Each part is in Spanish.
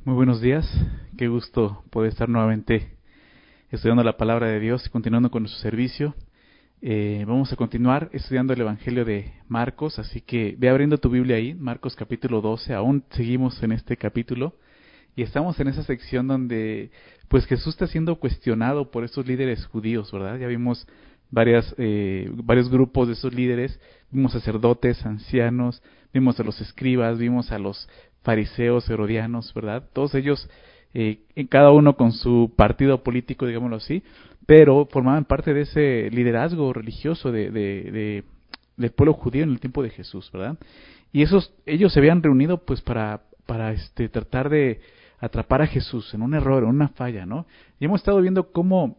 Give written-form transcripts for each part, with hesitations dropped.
Muy buenos días, qué gusto poder estar nuevamente estudiando la palabra de Dios y continuando con nuestro servicio. Vamos a continuar estudiando el Evangelio de Marcos, así que ve abriendo tu Biblia ahí, Marcos capítulo 12, aún seguimos en este capítulo y estamos en esa sección donde pues Jesús está siendo cuestionado por estos líderes judíos, ¿verdad? Ya vimos varios grupos de esos líderes, vimos sacerdotes, ancianos, vimos a los escribas, vimos a los fariseos, herodianos, ¿verdad? Todos ellos, cada uno con su partido político, digámoslo así, pero formaban parte de ese liderazgo religioso del pueblo judío en el tiempo de Jesús, ¿verdad? Y ellos se habían reunido pues para tratar de atrapar a Jesús en un error, en una falla, ¿no? Y hemos estado viendo cómo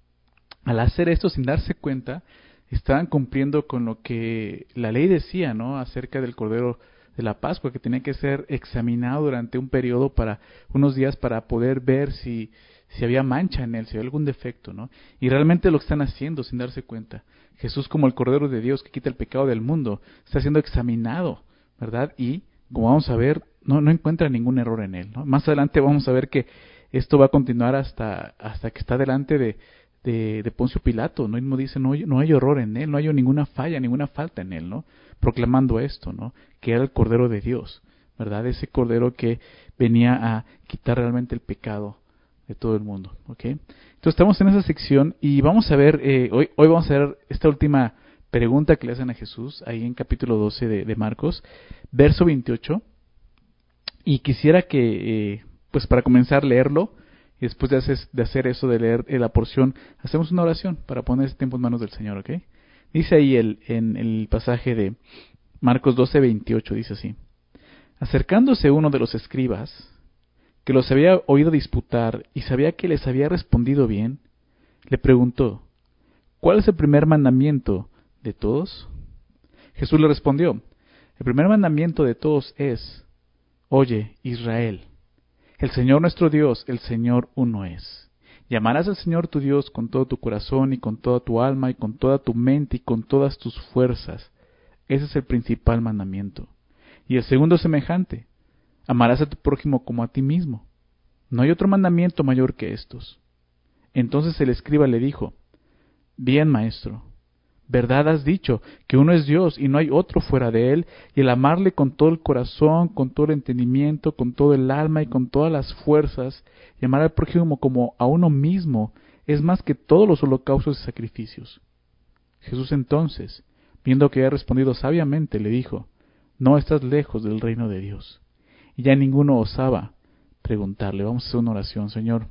al hacer esto sin darse cuenta, estaban cumpliendo con lo que la ley decía, ¿no? Acerca del Cordero de la Pascua, que tenía que ser examinado durante un periodo unos días para poder ver si había mancha en él, si había algún defecto, ¿no? Y realmente lo están haciendo sin darse cuenta. Jesús, como el Cordero de Dios que quita el pecado del mundo, está siendo examinado, ¿verdad? Y, como vamos a ver, no encuentra ningún error en él, ¿no? Más adelante vamos a ver que esto va a continuar hasta que está delante de Poncio Pilato, ¿no? Y mismo dice, no hay error en él, no hay ninguna falla, ninguna falta en él, ¿no? Proclamando esto, ¿no? Que era el Cordero de Dios, ¿verdad? Ese Cordero que venía a quitar realmente el pecado de todo el mundo, ¿ok? Entonces estamos en esa sección y vamos a ver, hoy vamos a ver esta última pregunta que le hacen a Jesús, ahí en capítulo 12 de Marcos, verso 28, y quisiera que, pues para comenzar a leerlo, y después de hacer eso, de leer la porción, hacemos una oración para poner este tiempo en manos del Señor, ¿ok? Dice ahí en el pasaje de Marcos 12:28, dice así: acercándose uno de los escribas, que los había oído disputar y sabía que les había respondido bien, le preguntó, ¿cuál es el primer mandamiento de todos? Jesús le respondió, el primer mandamiento de todos es, oye, Israel, el Señor nuestro Dios, el Señor uno es. Y amarás al Señor tu Dios con todo tu corazón y con toda tu alma y con toda tu mente y con todas tus fuerzas. Ese es el principal mandamiento. Y el segundo es semejante. Amarás a tu prójimo como a ti mismo. No hay otro mandamiento mayor que estos. Entonces el escriba le dijo, bien, maestro, verdad has dicho, que uno es Dios y no hay otro fuera de él, y el amarle con todo el corazón, con todo el entendimiento, con todo el alma y con todas las fuerzas, y amar al prójimo como a uno mismo, es más que todos los holocaustos y sacrificios. Jesús entonces, viendo que había respondido sabiamente, le dijo, no estás lejos del reino de Dios. Y ya ninguno osaba preguntarle. Vamos a hacer una oración. Señor,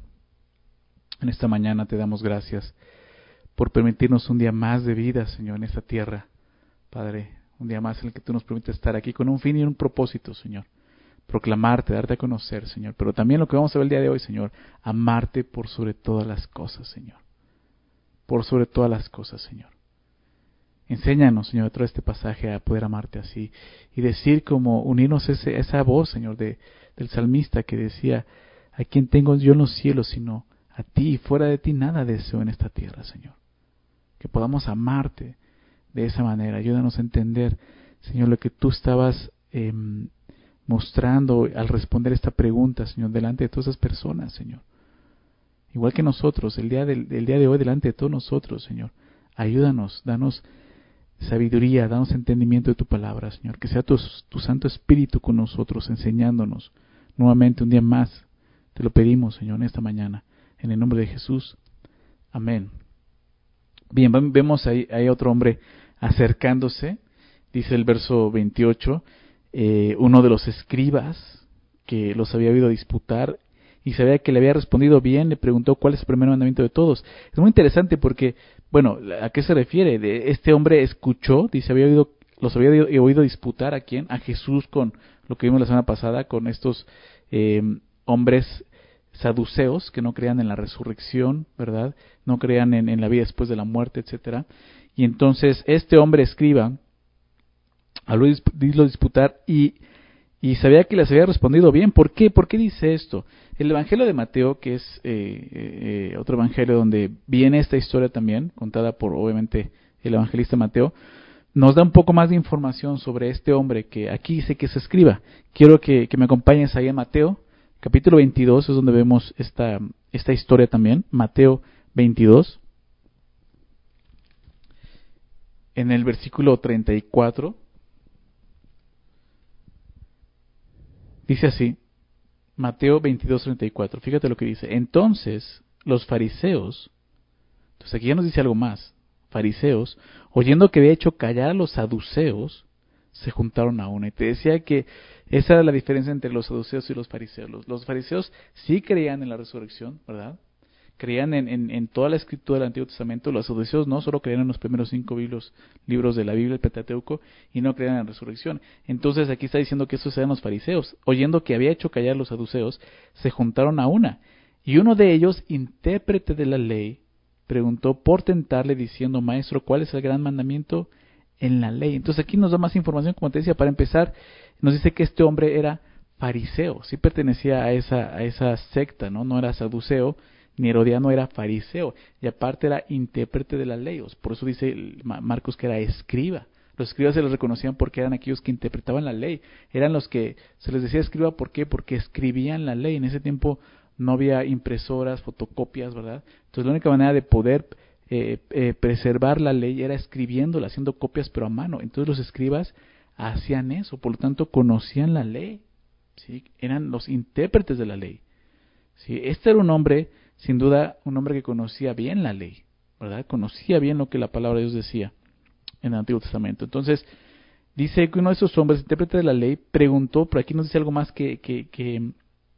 en esta mañana te damos gracias por permitirnos un día más de vida, Señor, en esta tierra. Padre, un día más en el que tú nos permites estar aquí con un fin y un propósito, Señor. Proclamarte, darte a conocer, Señor. Pero también lo que vamos a ver el día de hoy, Señor, amarte por sobre todas las cosas, Señor. Por sobre todas las cosas, Señor. Enséñanos, Señor, a través de este pasaje a poder amarte así y decir como unirnos a esa voz, Señor, del salmista que decía, ¿a quién tengo yo en los cielos sino a ti? Y fuera de ti nada deseo en esta tierra, Señor. Que podamos amarte de esa manera. Ayúdanos a entender, Señor, lo que tú estabas mostrando al responder esta pregunta, Señor, delante de todas esas personas, Señor. Igual que nosotros, el día de hoy, delante de todos nosotros, Señor. Ayúdanos, danos sabiduría, danos entendimiento de tu palabra, Señor. Que sea tu Santo Espíritu con nosotros, enseñándonos nuevamente un día más. Te lo pedimos, Señor, en esta mañana. En el nombre de Jesús. Amén. Bien, vemos ahí otro hombre acercándose. Dice el verso 28, uno de los escribas que los había oído disputar y sabía que le había respondido bien, le preguntó cuál es el primer mandamiento de todos. Es muy interesante porque, bueno, ¿a qué se refiere? Este hombre escuchó, dice, los había oído disputar ¿a quién? A Jesús, con lo que vimos la semana pasada, con estos hombres saduceos que no creían en la resurrección, ¿verdad? No creían en la vida después de la muerte, etcétera. Y entonces este hombre escriba habló disputar y sabía que les había respondido bien. ¿Por qué? ¿Por qué dice esto? El Evangelio de Mateo, que es otro evangelio donde viene esta historia también, contada por, obviamente, el evangelista Mateo, nos da un poco más de información sobre este hombre que aquí dice que se escriba. Quiero que me acompañes ahí en Mateo, capítulo 22 es donde vemos esta historia también, Mateo 22. En el versículo 34 dice así, Mateo 22:34, fíjate lo que dice. Entonces los fariseos, entonces aquí ya nos dice algo más, fariseos, oyendo que había hecho callar a los saduceos, se juntaron a una. Y te decía que esa era la diferencia entre los saduceos y los fariseos. Los fariseos sí creían en la resurrección, ¿verdad? Creían en toda la escritura del Antiguo Testamento. Los saduceos no, solo creían en los primeros 5 libros de la Biblia, el Pentateuco, y no creían en la resurrección. Entonces aquí está diciendo que esos eran los fariseos. Oyendo que había hecho callar a los saduceos, se juntaron a una. Y uno de ellos, intérprete de la ley, preguntó por tentarle diciendo, Maestro, ¿cuál es el gran mandamiento en la ley? Entonces aquí nos da más información, como te decía. Para empezar, nos dice que este hombre era fariseo, sí pertenecía a esa secta, no era saduceo, ni herodiano, era fariseo, y aparte era intérprete de la ley. Por eso dice Marcos que era escriba. Los escribas se les reconocían porque eran aquellos que interpretaban la ley. Eran los que se les decía escriba, ¿por qué? Porque escribían la ley. En ese tiempo no había impresoras, fotocopias, ¿verdad? Entonces la única manera de poder preservar la ley era escribiéndola, haciendo copias pero a mano. Entonces los escribas hacían eso, por lo tanto conocían la ley, ¿sí? Eran los intérpretes de la ley, ¿sí? Este era un hombre, sin duda, un hombre que conocía bien la ley, ¿verdad? Conocía bien lo que la palabra de Dios decía en el Antiguo Testamento. Entonces dice que uno de esos hombres, intérprete de la ley, preguntó, pero aquí nos dice algo más que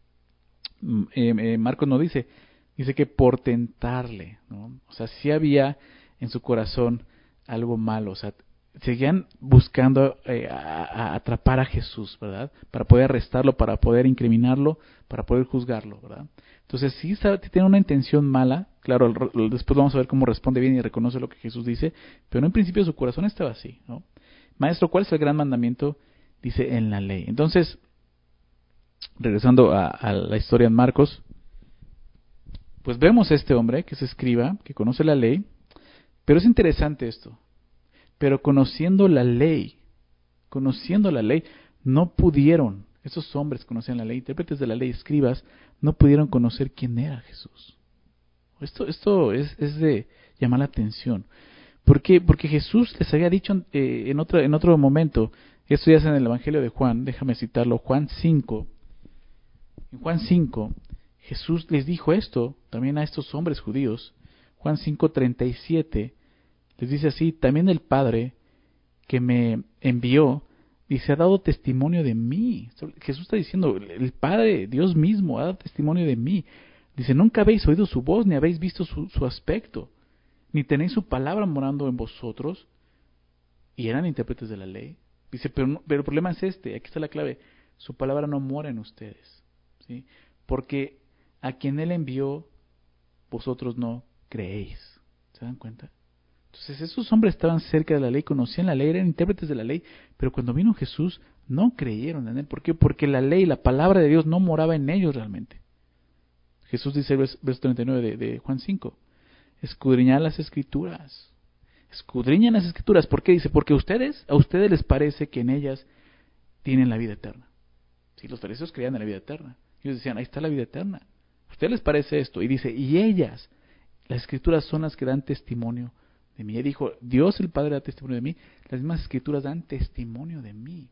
Marcos no dice. Dice que por tentarle, ¿no? O sea, sí había en su corazón algo malo. O sea, seguían buscando a atrapar a Jesús, ¿verdad? Para poder arrestarlo, para poder incriminarlo, para poder juzgarlo, ¿verdad? Entonces sí tiene una intención mala. Claro, después vamos a ver cómo responde bien y reconoce lo que Jesús dice, pero en principio su corazón estaba así, ¿no? Maestro, ¿cuál es el gran mandamiento? Dice, en la ley. Entonces, regresando a la historia en Marcos, pues vemos a este hombre que es escriba, que conoce la ley, pero es interesante esto. Pero conociendo la ley, no pudieron, esos hombres conocían la ley, intérpretes de la ley, escribas, no pudieron conocer quién era Jesús. Esto es de llamar la atención. ¿Por qué? Porque Jesús les había dicho en otro momento, esto ya es en el Evangelio de Juan, déjame citarlo, Juan 5. En Juan 5, Jesús les dijo esto también a estos hombres judíos. Juan 5:37 les dice así, también el Padre que me envió, dice, ha dado testimonio de mí. Jesús está diciendo, el Padre, Dios mismo, ha dado testimonio de mí. Dice, nunca habéis oído su voz, ni habéis visto su aspecto, ni tenéis su palabra morando en vosotros. Y eran intérpretes de la ley. Dice, pero el problema es aquí está la clave, su palabra no mora en ustedes, ¿sí? Porque a quien Él envió, vosotros no creéis. ¿Se dan cuenta? Entonces esos hombres estaban cerca de la ley, conocían la ley, eran intérpretes de la ley, pero cuando vino Jesús no creyeron en Él. ¿Por qué? Porque la ley, la palabra de Dios no moraba en ellos realmente. Jesús dice, verso 39 de Juan 5, escudriñad las Escrituras. Escudriñan las Escrituras. ¿Por qué? Dice, porque a ustedes les parece que en ellas tienen la vida eterna. Si los fariseos creían en la vida eterna, ellos decían, ahí está la vida eterna. ¿A ustedes les parece esto? Y dice, y ellas, las Escrituras son las que dan testimonio de mí. Él dijo, Dios el Padre da testimonio de mí, las mismas Escrituras dan testimonio de mí.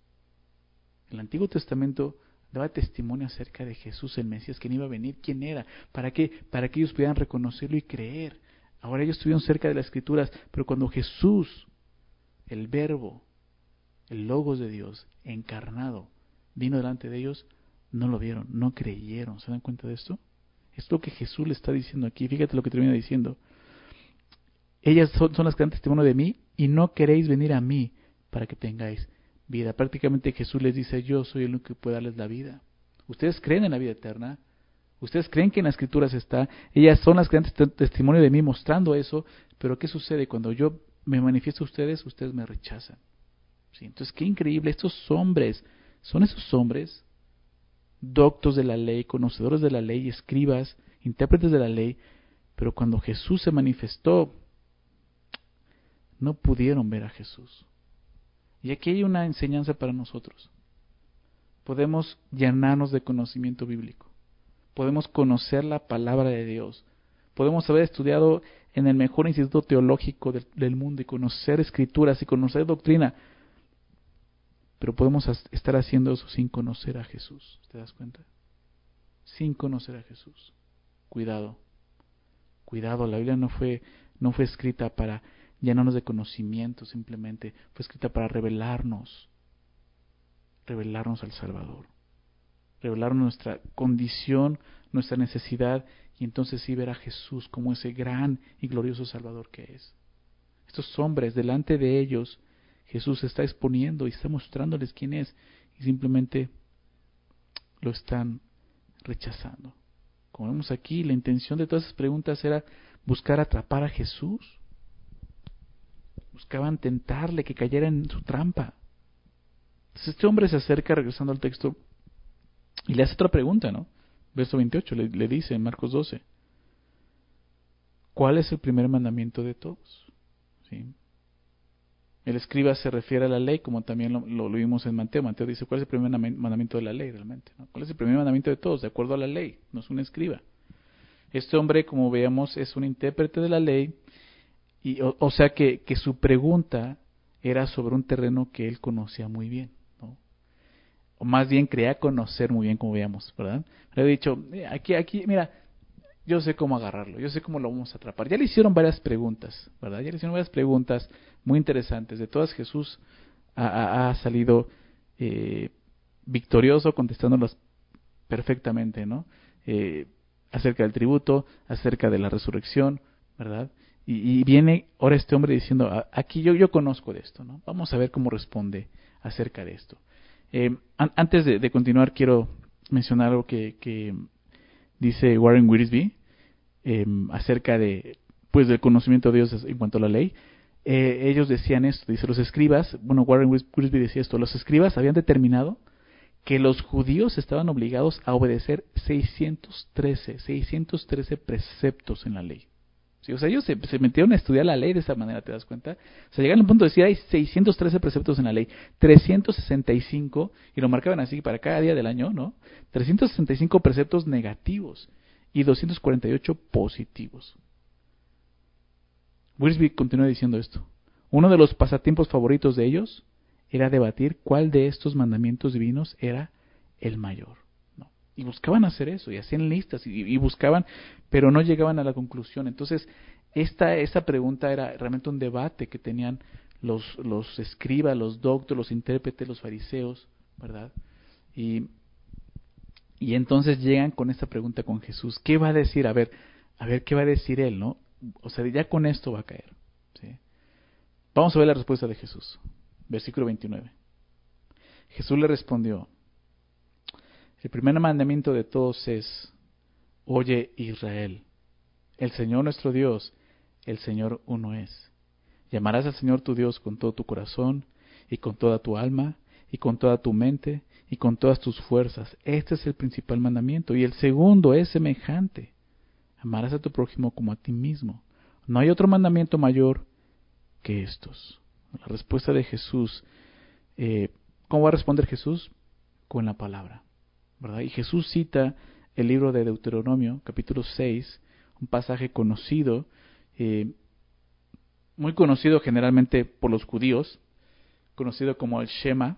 El Antiguo Testamento daba testimonio acerca de Jesús, el Mesías, quién iba a venir, quién era, ¿para qué? Para que ellos pudieran reconocerlo y creer. Ahora ellos estuvieron cerca de las Escrituras, pero cuando Jesús, el Verbo, el Logos de Dios, encarnado, vino delante de ellos, no lo vieron, no creyeron. ¿Se dan cuenta de esto? Es lo que Jesús le está diciendo aquí. Fíjate lo que termina diciendo. Ellas son las que dan testimonio de mí y no queréis venir a mí para que tengáis vida. Prácticamente Jesús les dice, yo soy el único que puede darles la vida. Ustedes creen en la vida eterna. Ustedes creen que en las Escrituras está. Ellas son las que dan testimonio de mí mostrando eso. Pero ¿qué sucede? Cuando yo me manifiesto a ustedes, ustedes me rechazan. ¿Sí? Entonces, qué increíble. Estos hombres, son esos hombres doctos de la ley, conocedores de la ley, escribas, intérpretes de la ley. Pero cuando Jesús se manifestó, no pudieron ver a Jesús. Y aquí hay una enseñanza para nosotros. podemos llenarnos de conocimiento bíblico. Podemos conocer la palabra de Dios. Podemos haber estudiado en el mejor instituto teológico del mundo y conocer escrituras y conocer doctrina. Pero podemos estar haciendo eso sin conocer a Jesús. ¿Te das cuenta? Sin conocer a Jesús. Cuidado. Cuidado, la Biblia no fue escrita para llenarnos de conocimiento simplemente. Fue escrita para revelarnos al Salvador. Revelar nuestra condición, nuestra necesidad, y entonces sí ver a Jesús como ese gran y glorioso Salvador que es. Estos hombres, delante de ellos, Jesús se está exponiendo y está mostrándoles quién es, y simplemente lo están rechazando. Como vemos aquí, la intención de todas esas preguntas era buscar atrapar a Jesús. Buscaban tentarle, que cayera en su trampa. Entonces este hombre se acerca, regresando al texto, y le hace otra pregunta, ¿no? Verso 28, le dice en Marcos 12, ¿cuál es el primer mandamiento de todos? ¿Sí? El escriba se refiere a la ley, como también lo vimos en Mateo. Mateo dice, ¿cuál es el primer mandamiento de la ley realmente? ¿No? ¿Cuál es el primer mandamiento de todos? De acuerdo a la ley, no es un escriba. Este hombre, como veamos, es un intérprete de la ley, y, o sea que su pregunta era sobre un terreno que él conocía muy bien, ¿no? O más bien creía conocer muy bien, como veamos, ¿verdad? Le he dicho, aquí, mira, yo sé cómo agarrarlo, yo sé cómo lo vamos a atrapar. Ya le hicieron varias preguntas, ¿verdad? Ya le hicieron varias preguntas muy interesantes. De todas, Jesús ha salido victorioso, contestándolas perfectamente, ¿no? Acerca del tributo, acerca de la resurrección, ¿verdad? Y viene ahora este hombre diciendo, aquí yo conozco de esto, ¿no? Vamos a ver cómo responde acerca de esto. Antes de continuar, quiero mencionar algo que dice Warren Wiersbe acerca de, pues, del conocimiento de Dios en cuanto a la ley. Ellos decían esto, dice, los escribas, Warren Wiersbe decía esto, los escribas habían determinado que los judíos estaban obligados a obedecer 613 preceptos en la ley. ¿Sí? O sea, ellos se metieron a estudiar la ley de esa manera, ¿te das cuenta? O sea, llegaron al punto de decir, hay 613 preceptos en la ley, 365, y lo marcaban así para cada día del año, ¿no? 365 preceptos negativos y 248 positivos. Wiersbe continúa diciendo esto. Uno de los pasatiempos favoritos de ellos era debatir cuál de estos mandamientos divinos era el mayor. ¿No? Y buscaban hacer eso, y hacían listas, y buscaban, pero no llegaban a la conclusión. Entonces, esta pregunta era realmente un debate que tenían los escribas, los doctos, los intérpretes, los fariseos, ¿verdad? Y entonces llegan con esta pregunta con Jesús. ¿Qué va a decir? A ver, ¿qué va a decir él, no? O sea, ya con esto va a caer. ¿Sí? Vamos a ver la respuesta de Jesús. Versículo 29. Jesús le respondió, el primer mandamiento de todos es, oye Israel, el Señor nuestro Dios, el Señor uno es. Llamarás al Señor tu Dios con todo tu corazón, y con toda tu alma, y con toda tu mente, y con todas tus fuerzas. Este es el principal mandamiento. Y el segundo es semejante. Amarás a tu prójimo como a ti mismo. No hay otro mandamiento mayor que estos. La respuesta de Jesús, ¿cómo va a responder Jesús? Con la palabra, ¿verdad? Y Jesús cita el libro de Deuteronomio, capítulo 6, un pasaje conocido, muy conocido generalmente por los judíos, conocido como el Shema,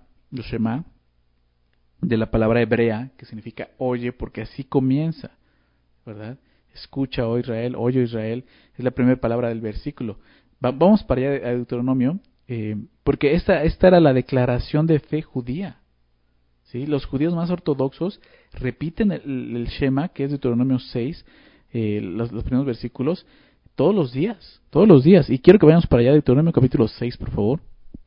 de la palabra hebrea, que significa oye, porque así comienza, ¿verdad? Escucha, oh Israel, oye Israel, es la primera palabra del versículo. Vamos para allá a Deuteronomio, porque esta era la declaración de fe judía. ¿Sí? Los judíos más ortodoxos repiten el Shema, que es Deuteronomio 6, los primeros versículos, todos los días. Y quiero que vayamos para allá, Deuteronomio capítulo 6, por favor.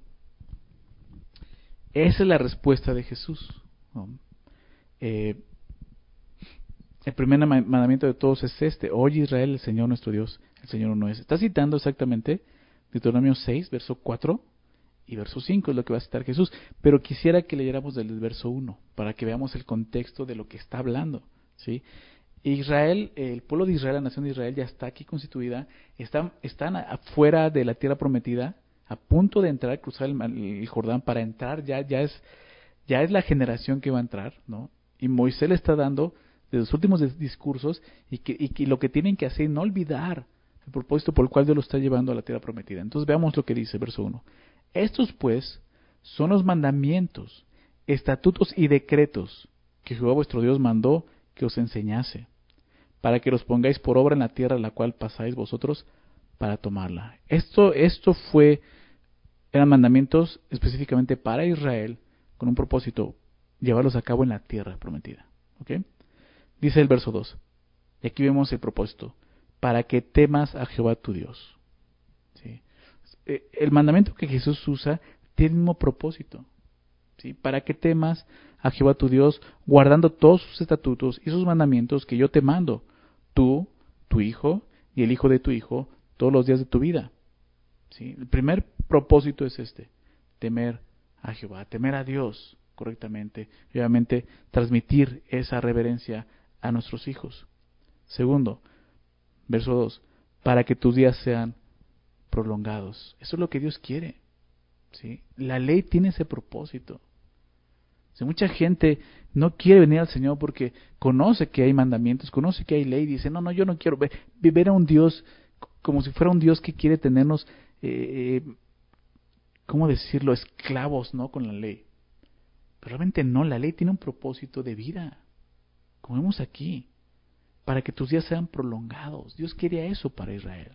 Esa es la respuesta de Jesús, ¿no? El primer mandamiento de todos es este: oye Israel, el Señor nuestro Dios, el Señor uno es. Está citando exactamente Deuteronomio 6, verso 4 y verso 5, es lo que va a citar Jesús. Pero quisiera que leyéramos del verso 1, para que veamos el contexto de lo que está hablando, ¿sí? Israel, el pueblo de Israel, la nación de Israel ya está aquí constituida, están afuera de la tierra prometida, a punto de entrar, cruzar el Jordán para entrar, ya ya es la generación que va a entrar, ¿no? Y Moisés le está dando de los últimos discursos y lo que tienen que hacer, no olvidar el propósito por el cual Dios lo está llevando a la tierra prometida. Entonces veamos lo que dice, verso 1. Estos pues son los mandamientos, estatutos y decretos que Jehová vuestro Dios mandó que os enseñase, para que los pongáis por obra en la tierra a la cual pasáis vosotros para tomarla. Eran mandamientos específicamente para Israel, con un propósito, llevarlos a cabo en la tierra prometida. ¿Ok? Dice el verso 2, y aquí vemos el propósito, para que temas a Jehová tu Dios. ¿Sí? El mandamiento que Jesús usa tiene el mismo propósito, ¿sí? Para que temas a Jehová tu Dios, guardando todos sus estatutos y sus mandamientos que yo te mando, tú, tu hijo y el hijo de tu hijo, todos los días de tu vida. ¿Sí? El primer propósito es temer a Jehová, temer a Dios correctamente, y obviamente transmitir esa reverencia a nuestros hijos. Segundo, verso 2, para que tus días sean prolongados. Eso es lo que Dios quiere. ¿Sí? La ley tiene ese propósito. Si mucha gente no quiere venir al Señor porque conoce que hay mandamientos, conoce que hay ley, dice, no, yo no quiero ver a un Dios como si fuera un Dios que quiere tenernos, ¿cómo decirlo?, esclavos, ¿no?, con la ley. Pero realmente no, la ley tiene un propósito de vida, como vemos aquí, para que tus días sean prolongados. Dios quería eso para Israel.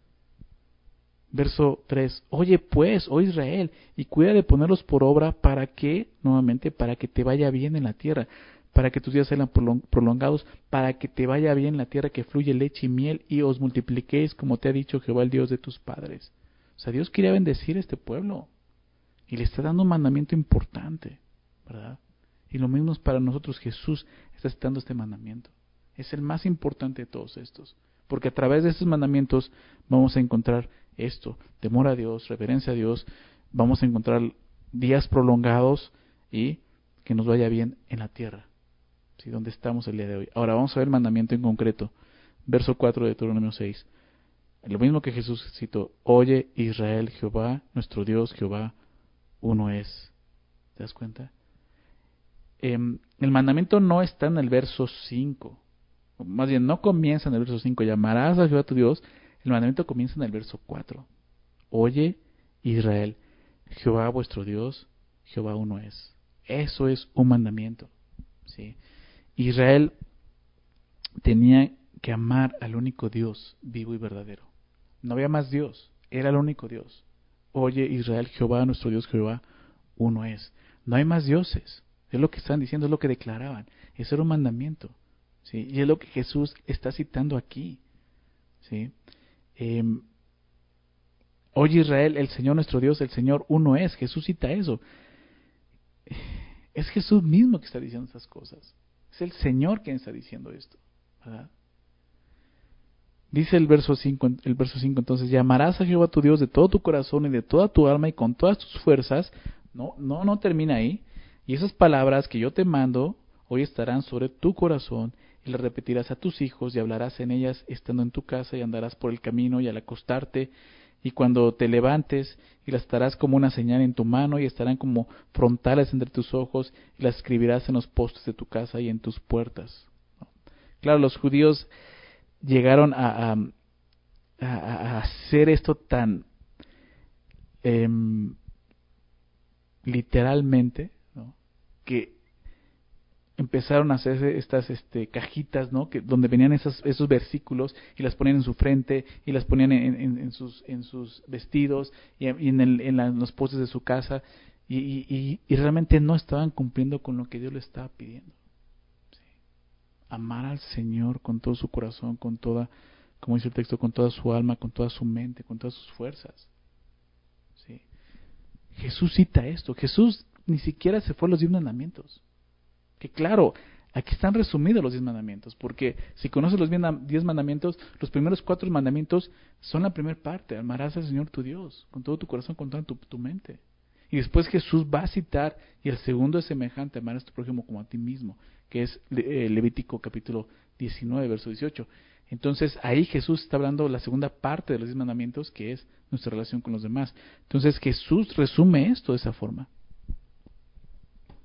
Verso 3, oye pues, oh Israel, y cuida de ponerlos por obra para que te vaya bien en la tierra, para que tus días sean prolongados, para que te vaya bien en la tierra que fluye leche y miel, y os multipliquéis como te ha dicho Jehová el Dios de tus padres. O sea, Dios quería bendecir a este pueblo, y le está dando un mandamiento importante, ¿verdad? Y lo mismo es para nosotros. Jesús está citando este mandamiento. Es el más importante de todos estos, porque a través de estos mandamientos vamos a encontrar esto, temor a Dios, reverencia a Dios, vamos a encontrar días prolongados y que nos vaya bien en la tierra, ¿sí?, donde estamos el día de hoy. Ahora vamos a ver el mandamiento en concreto, verso 4 de Deuteronomio 6. Lo mismo que Jesús citó, oye Israel, Jehová, nuestro Dios, Jehová, uno es. ¿Te das cuenta? El mandamiento no está en el verso 5, más bien no comienza en el verso 5, llamarás a Jehová tu Dios. El mandamiento comienza en el verso 4. Oye Israel, Jehová vuestro Dios, Jehová uno es. Eso es un mandamiento, ¿sí? Israel tenía que amar al único Dios vivo y verdadero. No había más Dios, era el único Dios. Oye Israel, Jehová nuestro Dios, Jehová uno es. No hay más dioses. Es lo que están diciendo, es lo que declaraban. Eso era un mandamiento, ¿sí? Y es lo que Jesús está citando aquí, ¿sí? Oye Israel, el Señor nuestro Dios, el Señor uno es. Jesús cita eso. Es Jesús mismo que está diciendo estas cosas. Es el Señor quien está diciendo esto, ¿verdad? Dice el verso 5, entonces, llamarás a Jehová tu Dios de todo tu corazón y de toda tu alma y con todas tus fuerzas. No termina ahí. Y esas palabras que yo te mando hoy estarán sobre tu corazón, y las repetirás a tus hijos y hablarás en ellas estando en tu casa, y andarás por el camino y al acostarte y cuando te levantes, y las estarás como una señal en tu mano y estarán como frontales entre tus ojos, y las escribirás en los postes de tu casa y en tus puertas. Claro, los judíos llegaron a hacer esto tan literalmente, ¿no?, que empezaron a hacer estas cajitas, ¿no?, donde venían esos versículos, y las ponían en su frente y las ponían en sus vestidos y en los postes de su casa, y realmente no estaban cumpliendo con lo que Dios le estaba pidiendo. ¿Sí? Amar al Señor con todo su corazón, con toda, como dice el texto, con toda su alma, con toda su mente, con todas sus fuerzas. ¿Sí? Jesús cita esto. Jesús ni siquiera se fue a los 10 mandamientos. Que claro, aquí están resumidos los 10 mandamientos, porque si conoces los 10 mandamientos, los primeros 4 mandamientos son la primera parte: amarás al Señor tu Dios con todo tu corazón, con toda tu mente. Y después Jesús va a citar, y el segundo es semejante: amarás a tu prójimo como a ti mismo, que es Levítico capítulo 19, verso 18. Entonces ahí Jesús está hablando la segunda parte de los 10 mandamientos, que es nuestra relación con los demás. Entonces Jesús resume esto de esa forma.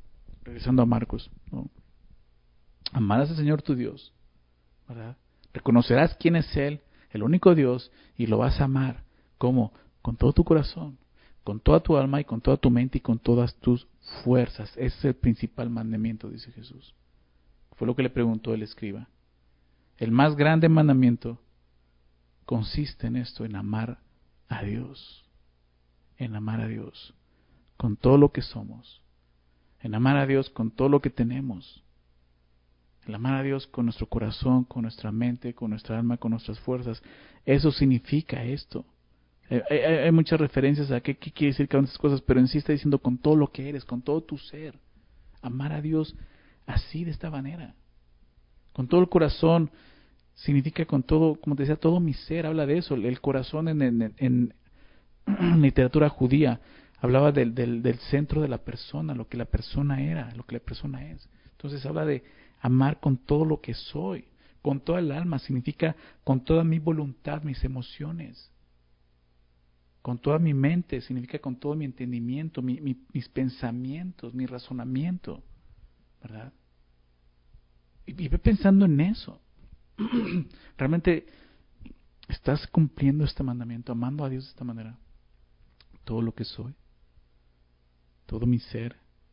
regresando a Marcos, ¿no? Amarás al Señor tu Dios, ¿verdad? Reconocerás quién es Él, el único Dios, y lo vas a amar. ¿Cómo? Con todo tu corazón, con toda tu alma y con toda tu mente y con todas tus fuerzas. Ese es el principal mandamiento, dice Jesús. Fue lo que le preguntó el escriba. El más grande mandamiento consiste en esto, en amar a Dios, en amar a Dios con todo lo que somos, en amar a Dios con todo lo que tenemos, en amar a Dios con nuestro corazón, con nuestra mente, con nuestra alma, con nuestras fuerzas. Eso significa esto. Hay muchas referencias a qué quiere decir cada una de estas cosas, pero en sí está diciendo con todo lo que eres, con todo tu ser. Amar a Dios así, de esta manera. Con todo el corazón significa con todo, como te decía, todo mi ser. Habla de eso. El corazón en literatura judía hablaba del centro de la persona, lo que la persona era, lo que la persona es. Entonces habla de amar con todo lo que soy, con toda el alma, significa con toda mi voluntad, mis emociones. Con toda mi mente, significa con todo mi entendimiento, mis pensamientos, mi razonamiento, ¿verdad? Y ve pensando en eso. ¿Realmente estás cumpliendo este mandamiento, amando a Dios de esta manera? Todo lo que soy, todo mi ser,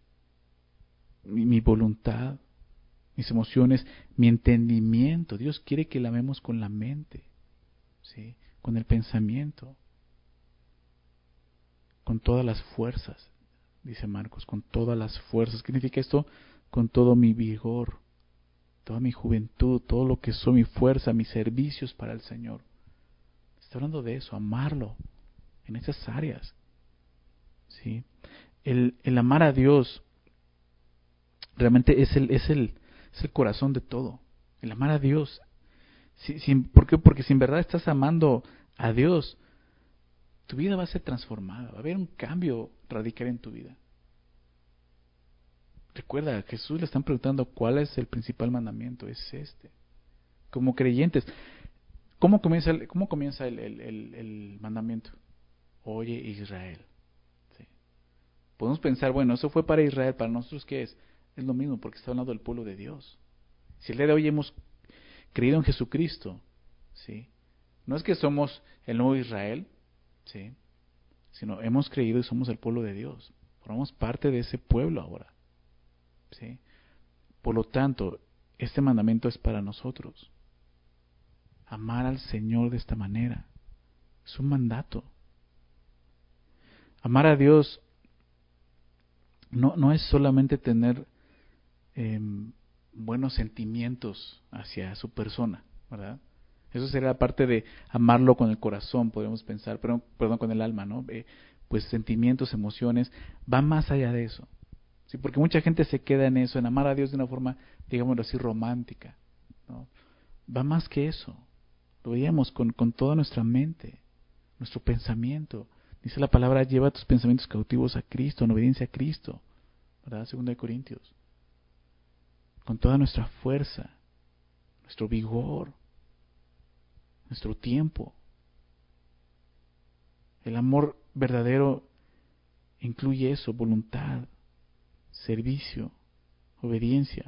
mi voluntad, mis emociones, mi entendimiento. Dios quiere que la amemos con la mente, ¿sí? Con el pensamiento, con todas las fuerzas, dice Marcos, con todas las fuerzas. ¿Qué significa esto? Con todo mi vigor, toda mi juventud, todo lo que soy, mi fuerza, mis servicios para el Señor. Está hablando de eso, amarlo en esas áreas, ¿sí? El amar a Dios realmente es el corazón de todo. El amar a Dios. ¿Por qué? Porque si en verdad estás amando a Dios, tu vida va a ser transformada, va a haber un cambio radical en tu vida. Recuerda, a Jesús le están preguntando cuál es el principal mandamiento, es este. Como creyentes, ¿cómo comienza el mandamiento? Oye Israel. ¿Sí? Podemos pensar, bueno, eso fue para Israel, para nosotros ¿qué es? Es lo mismo, porque está hablando del pueblo de Dios. Si el día de hoy hemos creído en Jesucristo, ¿sí? No es que somos el nuevo Israel, ¿sí? Sino hemos creído y somos el pueblo de Dios. Formamos parte de ese pueblo ahora, ¿sí? Por lo tanto, este mandamiento es para nosotros. Amar al Señor de esta manera. Es un mandato. Amar a Dios no es solamente tener buenos sentimientos hacia su persona, ¿verdad? Eso sería la parte de amarlo con el corazón, podríamos pensar, perdón, con el alma, ¿no? Pues sentimientos, emociones, va más allá de eso. Sí, porque mucha gente se queda en eso, en amar a Dios de una forma, digámoslo así, romántica, ¿no? Va más que eso. Lo veíamos con toda nuestra mente, nuestro pensamiento. Dice la palabra, lleva tus pensamientos cautivos a Cristo, en obediencia a Cristo, ¿verdad? 2 Corintios. Con toda nuestra fuerza, nuestro vigor, nuestro tiempo. El amor verdadero incluye eso, voluntad, servicio, obediencia.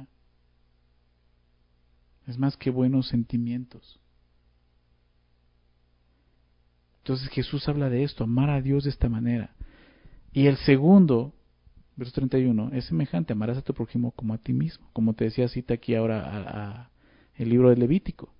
Es más que buenos sentimientos. Entonces Jesús habla de esto, amar a Dios de esta manera. Y el segundo, verso 31, es semejante, amarás a tu prójimo como a ti mismo. Como te decía, cita aquí ahora el libro de Levítico.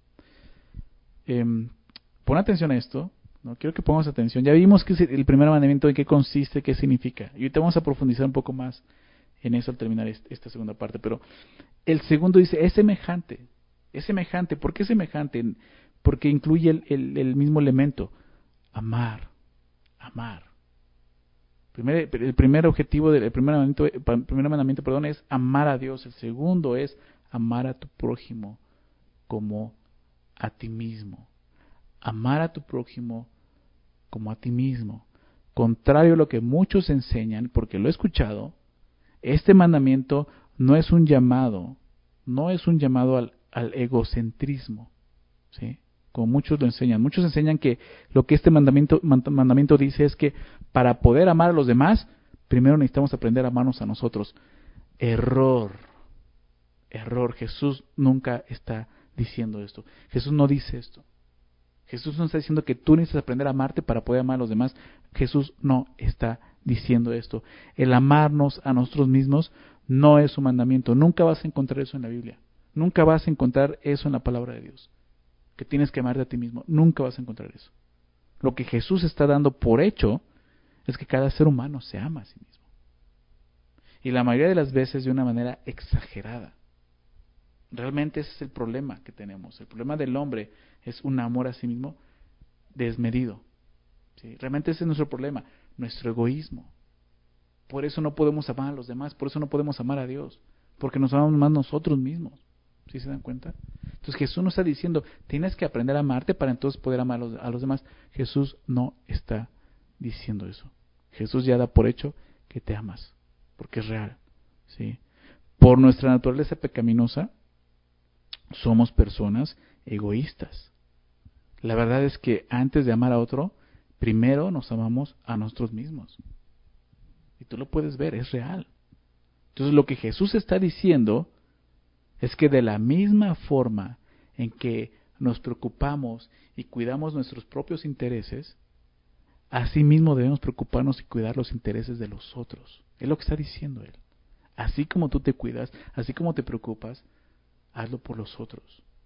Pon atención a esto, ¿no? Quiero que pongamos atención. Ya vimos que es el primer mandamiento, en qué consiste, qué significa. Y ahorita vamos a profundizar un poco más en eso al terminar esta segunda parte. Pero el segundo dice, es semejante. Es semejante. ¿Por qué es semejante? Porque incluye el mismo elemento. Amar. Amar. El primer objetivo del primer mandamiento, es amar a Dios. El segundo es amar a tu prójimo como a ti mismo. Amar a tu prójimo como a ti mismo. Contrario a lo que muchos enseñan, porque lo he escuchado, este mandamiento no es un llamado al egocentrismo, ¿sí? Como muchos lo enseñan. Muchos enseñan que lo que este mandamiento dice es que para poder amar a los demás, primero necesitamos aprender a amarnos a nosotros. Error. Error. Jesús nunca está diciendo esto. Jesús no dice esto. Jesús no está diciendo que tú necesitas aprender a amarte para poder amar a los demás. Jesús no está diciendo esto. El amarnos a nosotros mismos no es un mandamiento. Nunca vas a encontrar eso en la Biblia. Nunca vas a encontrar eso en la palabra de Dios. Que tienes que amarte a ti mismo. Nunca vas a encontrar eso. Lo que Jesús está dando por hecho es que cada ser humano se ama a sí mismo. Y la mayoría de las veces de una manera exagerada. Realmente ese es el problema que tenemos. El problema del hombre es un amor a sí mismo desmedido. ¿Sí? Realmente ese es nuestro problema, nuestro egoísmo. Por eso no podemos amar a los demás, por eso no podemos amar a Dios, porque nos amamos más nosotros mismos. ¿Sí se dan cuenta? Entonces Jesús no está diciendo, tienes que aprender a amarte para entonces poder amar a los demás. Jesús no está diciendo eso. Jesús ya da por hecho que te amas, porque es real. ¿Sí? Por nuestra naturaleza pecaminosa, somos personas egoístas. La verdad es que antes de amar a otro, primero nos amamos a nosotros mismos. Y tú lo puedes ver, es real. Entonces lo que Jesús está diciendo es que de la misma forma en que nos preocupamos y cuidamos nuestros propios intereses, así mismo debemos preocuparnos y cuidar los intereses de los otros. Es lo que está diciendo él. Así como tú te cuidas, así como te preocupas, hazlo por los otros.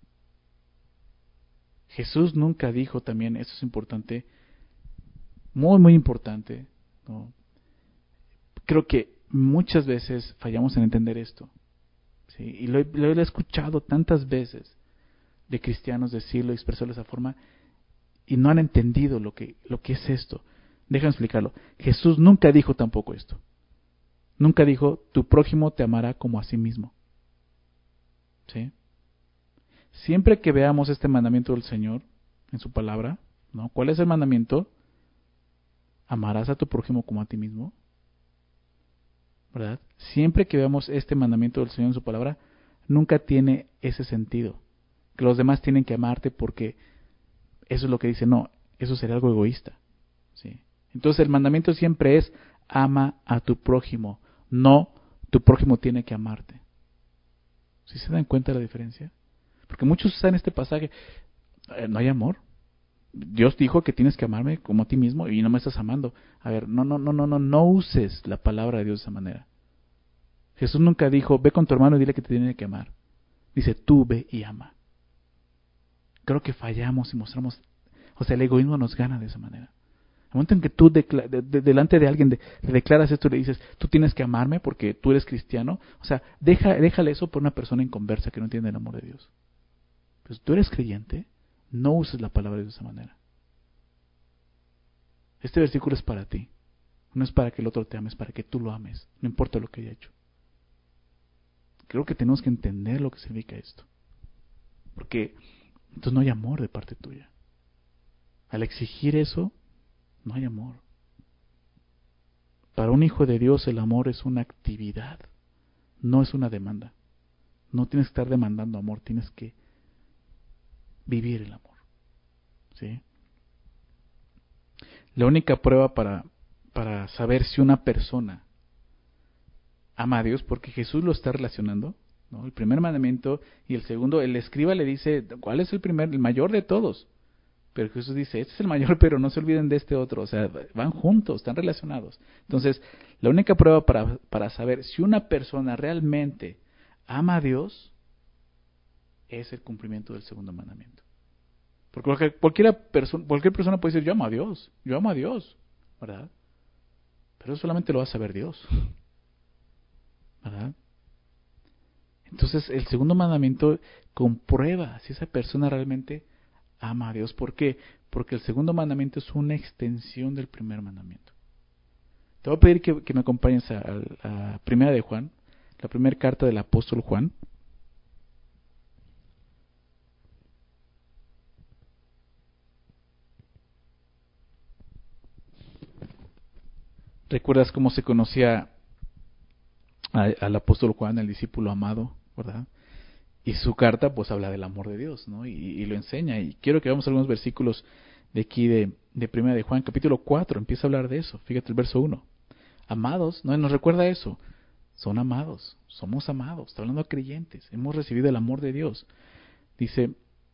Jesús nunca dijo también, esto es importante, muy muy importante, ¿no? Creo que muchas veces fallamos en entender esto, ¿sí? Y lo he escuchado tantas veces de cristianos decirlo y expresarlo de esa forma y no han entendido lo que es esto. Déjame explicarlo. Jesús nunca dijo tampoco esto. Nunca dijo, tu prójimo te amará como a sí mismo. ¿Sí? Siempre que veamos este mandamiento del Señor en su palabra, ¿no? ¿Cuál es el mandamiento? Amarás a tu prójimo como a ti mismo. ¿Verdad? Siempre que veamos este mandamiento del Señor en su palabra, nunca tiene ese sentido. Que los demás tienen que amarte porque eso es lo que dice. No, eso sería algo egoísta. ¿Sí? Entonces el mandamiento siempre es ama a tu prójimo. No, tu prójimo tiene que amarte. ¿Sí se dan cuenta de la diferencia? Porque muchos usan este pasaje, no hay amor. Dios dijo que tienes que amarme como a ti mismo y no me estás amando. A ver, no uses la palabra de Dios de esa manera. Jesús nunca dijo, ve con tu hermano y dile que te tiene que amar. Dice, tú ve y ama. Creo que fallamos y mostramos, o sea, el egoísmo nos gana de esa manera. El momento en que tú delante de alguien le declaras esto y le dices, tú tienes que amarme porque tú eres cristiano, o sea, déjale eso por una persona inconversa que no entiende el amor de Dios. Pues tú eres creyente, no uses la palabra de esa manera. Este versículo es para ti. No es para que el otro te ame, es para que tú lo ames, no importa lo que haya hecho. Creo que tenemos que entender lo que significa esto. Porque entonces no hay amor de parte tuya. Al exigir eso, no hay amor. Para un hijo de Dios el amor es una actividad, no es una demanda. No tienes que estar demandando amor, tienes que vivir el amor. ¿Sí? La única prueba para saber si una persona ama a Dios, porque Jesús lo está relacionando, ¿no? El primer mandamiento y el segundo, el escriba le dice, ¿cuál es el mayor de todos? Pero Jesús dice, este es el mayor, pero no se olviden de este otro. O sea, van juntos, están relacionados. Entonces, la única prueba para saber si una persona realmente ama a Dios es el cumplimiento del segundo mandamiento. Porque cualquier persona puede decir, yo amo a Dios, ¿verdad? Pero solamente lo va a saber Dios, ¿verdad? Entonces, el segundo mandamiento comprueba si esa persona realmente ama a Dios. ¿Por qué? Porque el segundo mandamiento es una extensión del primer mandamiento. Te voy a pedir que me acompañes a Primera de Juan, la primera carta del apóstol Juan. ¿Recuerdas cómo se conocía al apóstol Juan, el discípulo amado, verdad? Y su carta pues habla del amor de Dios, ¿no? Y lo enseña. Y quiero que veamos algunos versículos de aquí de Primera de Juan, capítulo 4, empieza a hablar de eso. Fíjate el verso 1. Amados, ¿no? Nos recuerda eso. son amados, somos amados. Está hablando a creyentes, hemos recibido el amor de Dios. Dice,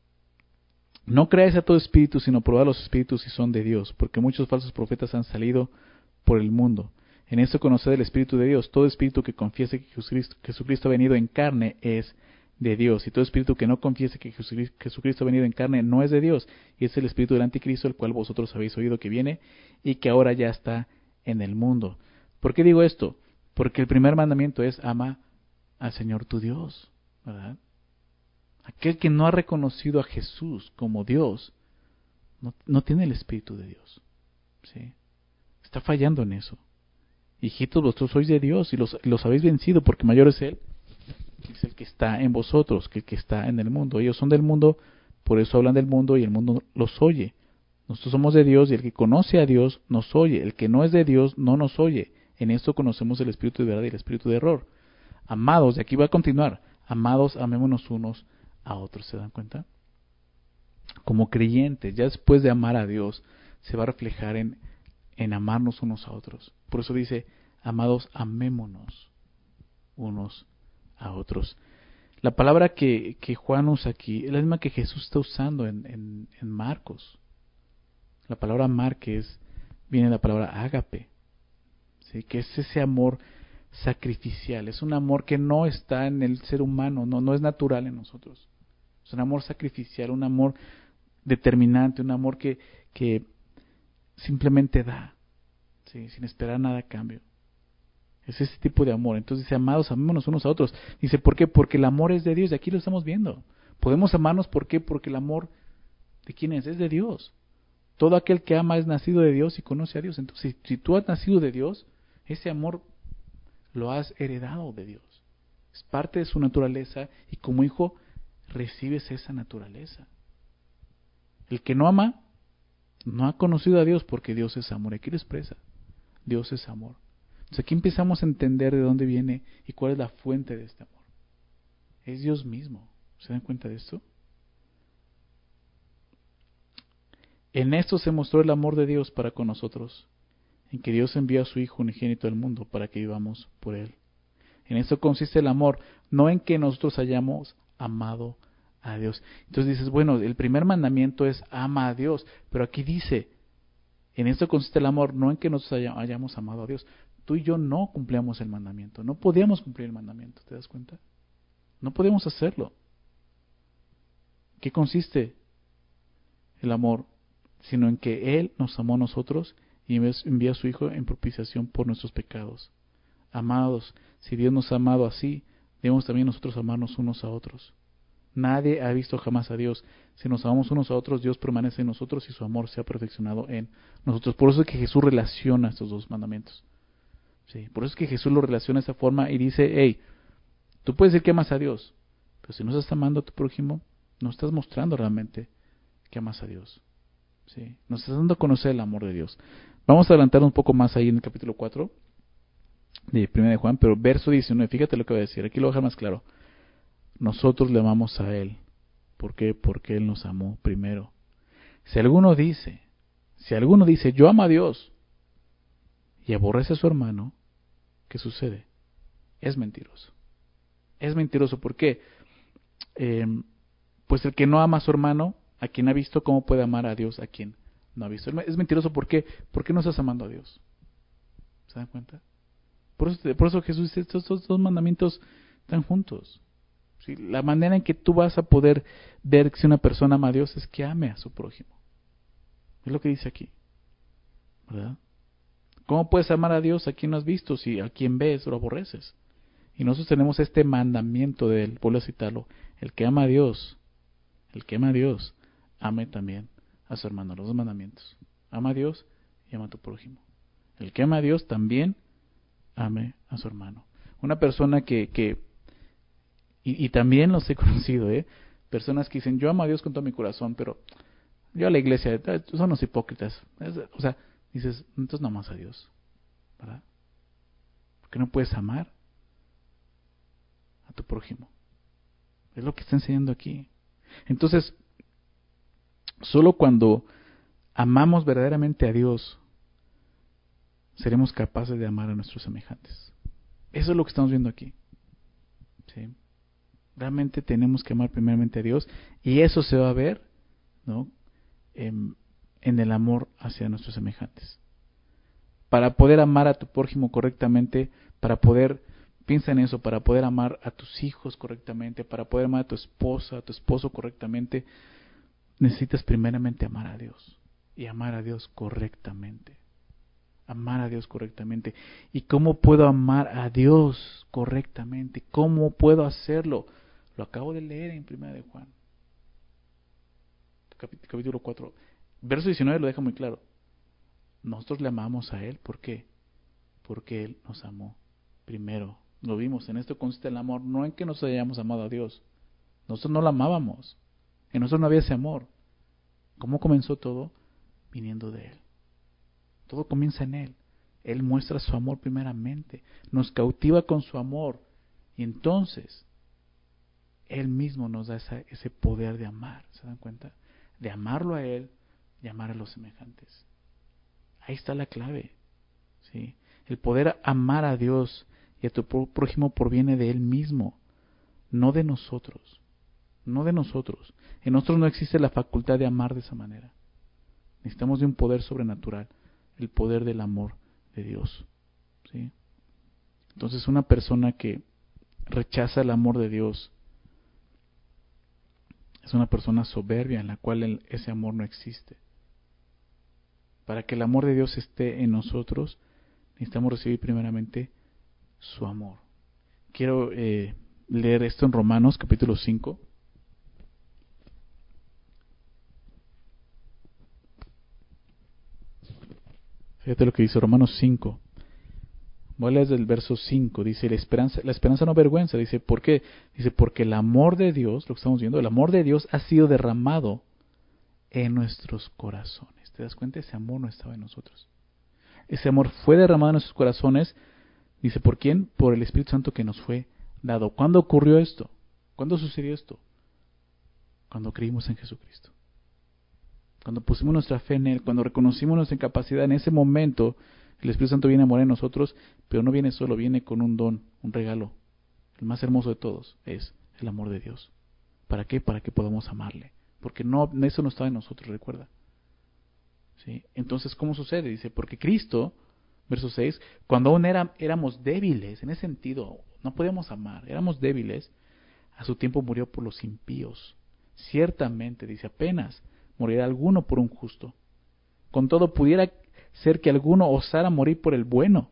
no creáis a todo espíritu, sino probad los espíritus si son de Dios, porque muchos falsos profetas han salido por el mundo. En esto conoced el Espíritu de Dios. Todo espíritu que confiese que Jesucristo ha venido en carne es de Dios. Y todo espíritu que no confiese que Jesucristo ha venido en carne no es de Dios. Y es el espíritu del anticristo, el cual vosotros habéis oído que viene y que ahora ya está en el mundo. ¿Por qué digo esto? Porque el primer mandamiento es ama al Señor tu Dios, ¿verdad? Aquel que no ha reconocido a Jesús como Dios no tiene el Espíritu de Dios, ¿sí? Está fallando en eso. Hijitos, vosotros sois de Dios y los habéis vencido, porque mayor es Él, es el que está en vosotros, que el que está en el mundo. Ellos son del mundo, por eso hablan del mundo y el mundo los oye. Nosotros somos de Dios y el que conoce a Dios nos oye. El que no es de Dios no nos oye. En esto conocemos el espíritu de verdad y el espíritu de error. Amados, de aquí va a continuar. Amados, amémonos unos a otros. ¿Se dan cuenta? Como creyentes, ya después de amar a Dios, se va a reflejar en amarnos unos a otros. Por eso dice, amados, amémonos unos a otros. La palabra que Juan usa aquí es la misma que Jesús está usando en Marcos. La palabra amar viene de la palabra ágape, ¿sí? Que es ese amor sacrificial. Es un amor que no está en el ser humano, no es natural en nosotros. Es un amor sacrificial, un amor determinante, un amor que simplemente da, ¿sí? Sin esperar nada a cambio. Es ese tipo de amor. Entonces dice, amados, amémonos unos a otros. Dice, ¿por qué? Porque el amor es de Dios, y aquí lo estamos viendo. Podemos amarnos, ¿por qué? Porque el amor, ¿de quién es? Es de Dios. Todo aquel que ama es nacido de Dios y conoce a Dios. Entonces, si tú has nacido de Dios, ese amor lo has heredado de Dios. Es parte de su naturaleza y como hijo recibes esa naturaleza. El que no ama no ha conocido a Dios porque Dios es amor. Aquí lo expresa. Dios es amor. Entonces aquí empezamos a entender de dónde viene y cuál es la fuente de este amor. Es Dios mismo. ¿Se dan cuenta de esto? En esto se mostró el amor de Dios para con nosotros, en que Dios envió a su Hijo unigénito al mundo para que vivamos por Él. En esto consiste el amor, no en que nosotros hayamos amado a Dios. Entonces dices, bueno, el primer mandamiento es ama a Dios, pero aquí dice, en esto consiste el amor, no en que nosotros hayamos amado a Dios. Tú y yo no cumplíamos el mandamiento, no podíamos cumplir el mandamiento, ¿te das cuenta? No podíamos hacerlo. ¿Qué consiste el amor? Sino en que Él nos amó a nosotros y envía a su Hijo en propiciación por nuestros pecados. Amados, si Dios nos ha amado así, debemos también nosotros amarnos unos a otros. Nadie ha visto jamás a Dios. Si nos amamos unos a otros, Dios permanece en nosotros y su amor se ha perfeccionado en nosotros. Por eso es que Jesús relaciona estos dos mandamientos. Sí, por eso es que Jesús lo relaciona de esa forma y dice, hey, tú puedes decir que amas a Dios, pero si no estás amando a tu prójimo, no estás mostrando realmente que amas a Dios. Sí, nos estás dando a conocer el amor de Dios. Vamos a adelantar un poco más ahí en el capítulo 4 de 1 de Juan, pero verso 19, fíjate lo que va a decir, aquí lo voy a dejar más claro. Nosotros le amamos a Él. ¿Por qué? Porque Él nos amó primero. Si alguno dice, yo amo a Dios y aborrece a su hermano, ¿qué sucede? Es mentiroso. Es mentiroso, ¿por qué? Pues el que no ama a su hermano, a quien ha visto, ¿cómo puede amar a Dios a quien no ha visto? Es mentiroso, ¿por qué? ¿Por qué no estás amando a Dios? ¿Se dan cuenta? Por eso Jesús dice, estos dos mandamientos están juntos. ¿Sí? La manera en que tú vas a poder ver si una persona ama a Dios es que ame a su prójimo. Es lo que dice aquí, ¿verdad? ¿Cómo puedes amar a Dios a quien no has visto si a quien ves lo aborreces? Y nosotros tenemos este mandamiento de él, vuelvo a citarlo, el que ama a Dios, ame también a su hermano, los dos mandamientos. Ama a Dios y ama a tu prójimo. El que ama a Dios también ame a su hermano. Una persona y también los he conocido, personas que dicen, yo amo a Dios con todo mi corazón, pero yo a la iglesia, son los hipócritas. O sea, dices, entonces no amas a Dios, ¿verdad? Porque no puedes amar a tu prójimo. Es lo que está enseñando aquí. Entonces, solo cuando amamos verdaderamente a Dios, seremos capaces de amar a nuestros semejantes. Eso es lo que estamos viendo aquí. ¿Sí? Realmente tenemos que amar primeramente a Dios, y eso se va a ver, ¿no?, en el amor hacia nuestros semejantes. Para poder amar a tu prójimo correctamente, piensa en eso, para poder amar a tus hijos correctamente, para poder amar a tu esposa, a tu esposo correctamente, necesitas primeramente amar a Dios, y amar a Dios correctamente. Amar a Dios correctamente. ¿Y cómo puedo amar a Dios correctamente? ¿Cómo puedo hacerlo? Lo acabo de leer en 1 de Juan, capítulo 4. Verso 19 lo deja muy claro. Nosotros le amamos a Él. ¿Por qué? Porque Él nos amó primero. Lo vimos. En esto consiste el amor. No en que nos hayamos amado a Dios. Nosotros no lo amábamos. En nosotros no había ese amor. ¿Cómo comenzó todo? Viniendo de Él. Todo comienza en Él. Él muestra su amor primeramente. Nos cautiva con su amor. Y entonces, Él mismo nos da ese poder de amar. ¿Se dan cuenta? De amarlo a Él y amar a los semejantes. Ahí está la clave. ¿Sí? El poder amar a Dios y a tu prójimo proviene de Él mismo, no de nosotros. No de nosotros. En nosotros no existe la facultad de amar de esa manera. Necesitamos de un poder sobrenatural, el poder del amor de Dios. ¿Sí? Entonces, una persona que rechaza el amor de Dios es una persona soberbia en la cual ese amor no existe. Para que el amor de Dios esté en nosotros, necesitamos recibir primeramente su amor. Quiero leer esto en Romanos capítulo 5. Fíjate lo que dice Romanos 5. Voy a leer desde el verso 5. Dice, la esperanza no avergüenza. Dice, ¿por qué? Dice, porque el amor de Dios, lo que estamos viendo, el amor de Dios ha sido derramado en nuestros corazones. ¿Te das cuenta? Ese amor no estaba en nosotros. Ese amor fue derramado en nuestros corazones. Dice, ¿por quién? Por el Espíritu Santo que nos fue dado. ¿Cuándo ocurrió esto? ¿Cuándo sucedió esto? Cuando creímos en Jesucristo. Cuando pusimos nuestra fe en Él, cuando reconocimos nuestra incapacidad, en ese momento el Espíritu Santo viene a morar en nosotros, pero no viene solo, viene con un don, un regalo. El más hermoso de todos es el amor de Dios. ¿Para qué? Para que podamos amarle. Porque eso no estaba en nosotros, recuerda. ¿Sí? Entonces, ¿cómo sucede? Dice, porque Cristo, verso 6, cuando aún éramos débiles, en ese sentido, no podíamos amar, éramos débiles, a su tiempo murió por los impíos. Ciertamente, dice, apenas morirá alguno por un justo. Con todo, pudiera ser que alguno osara morir por el bueno.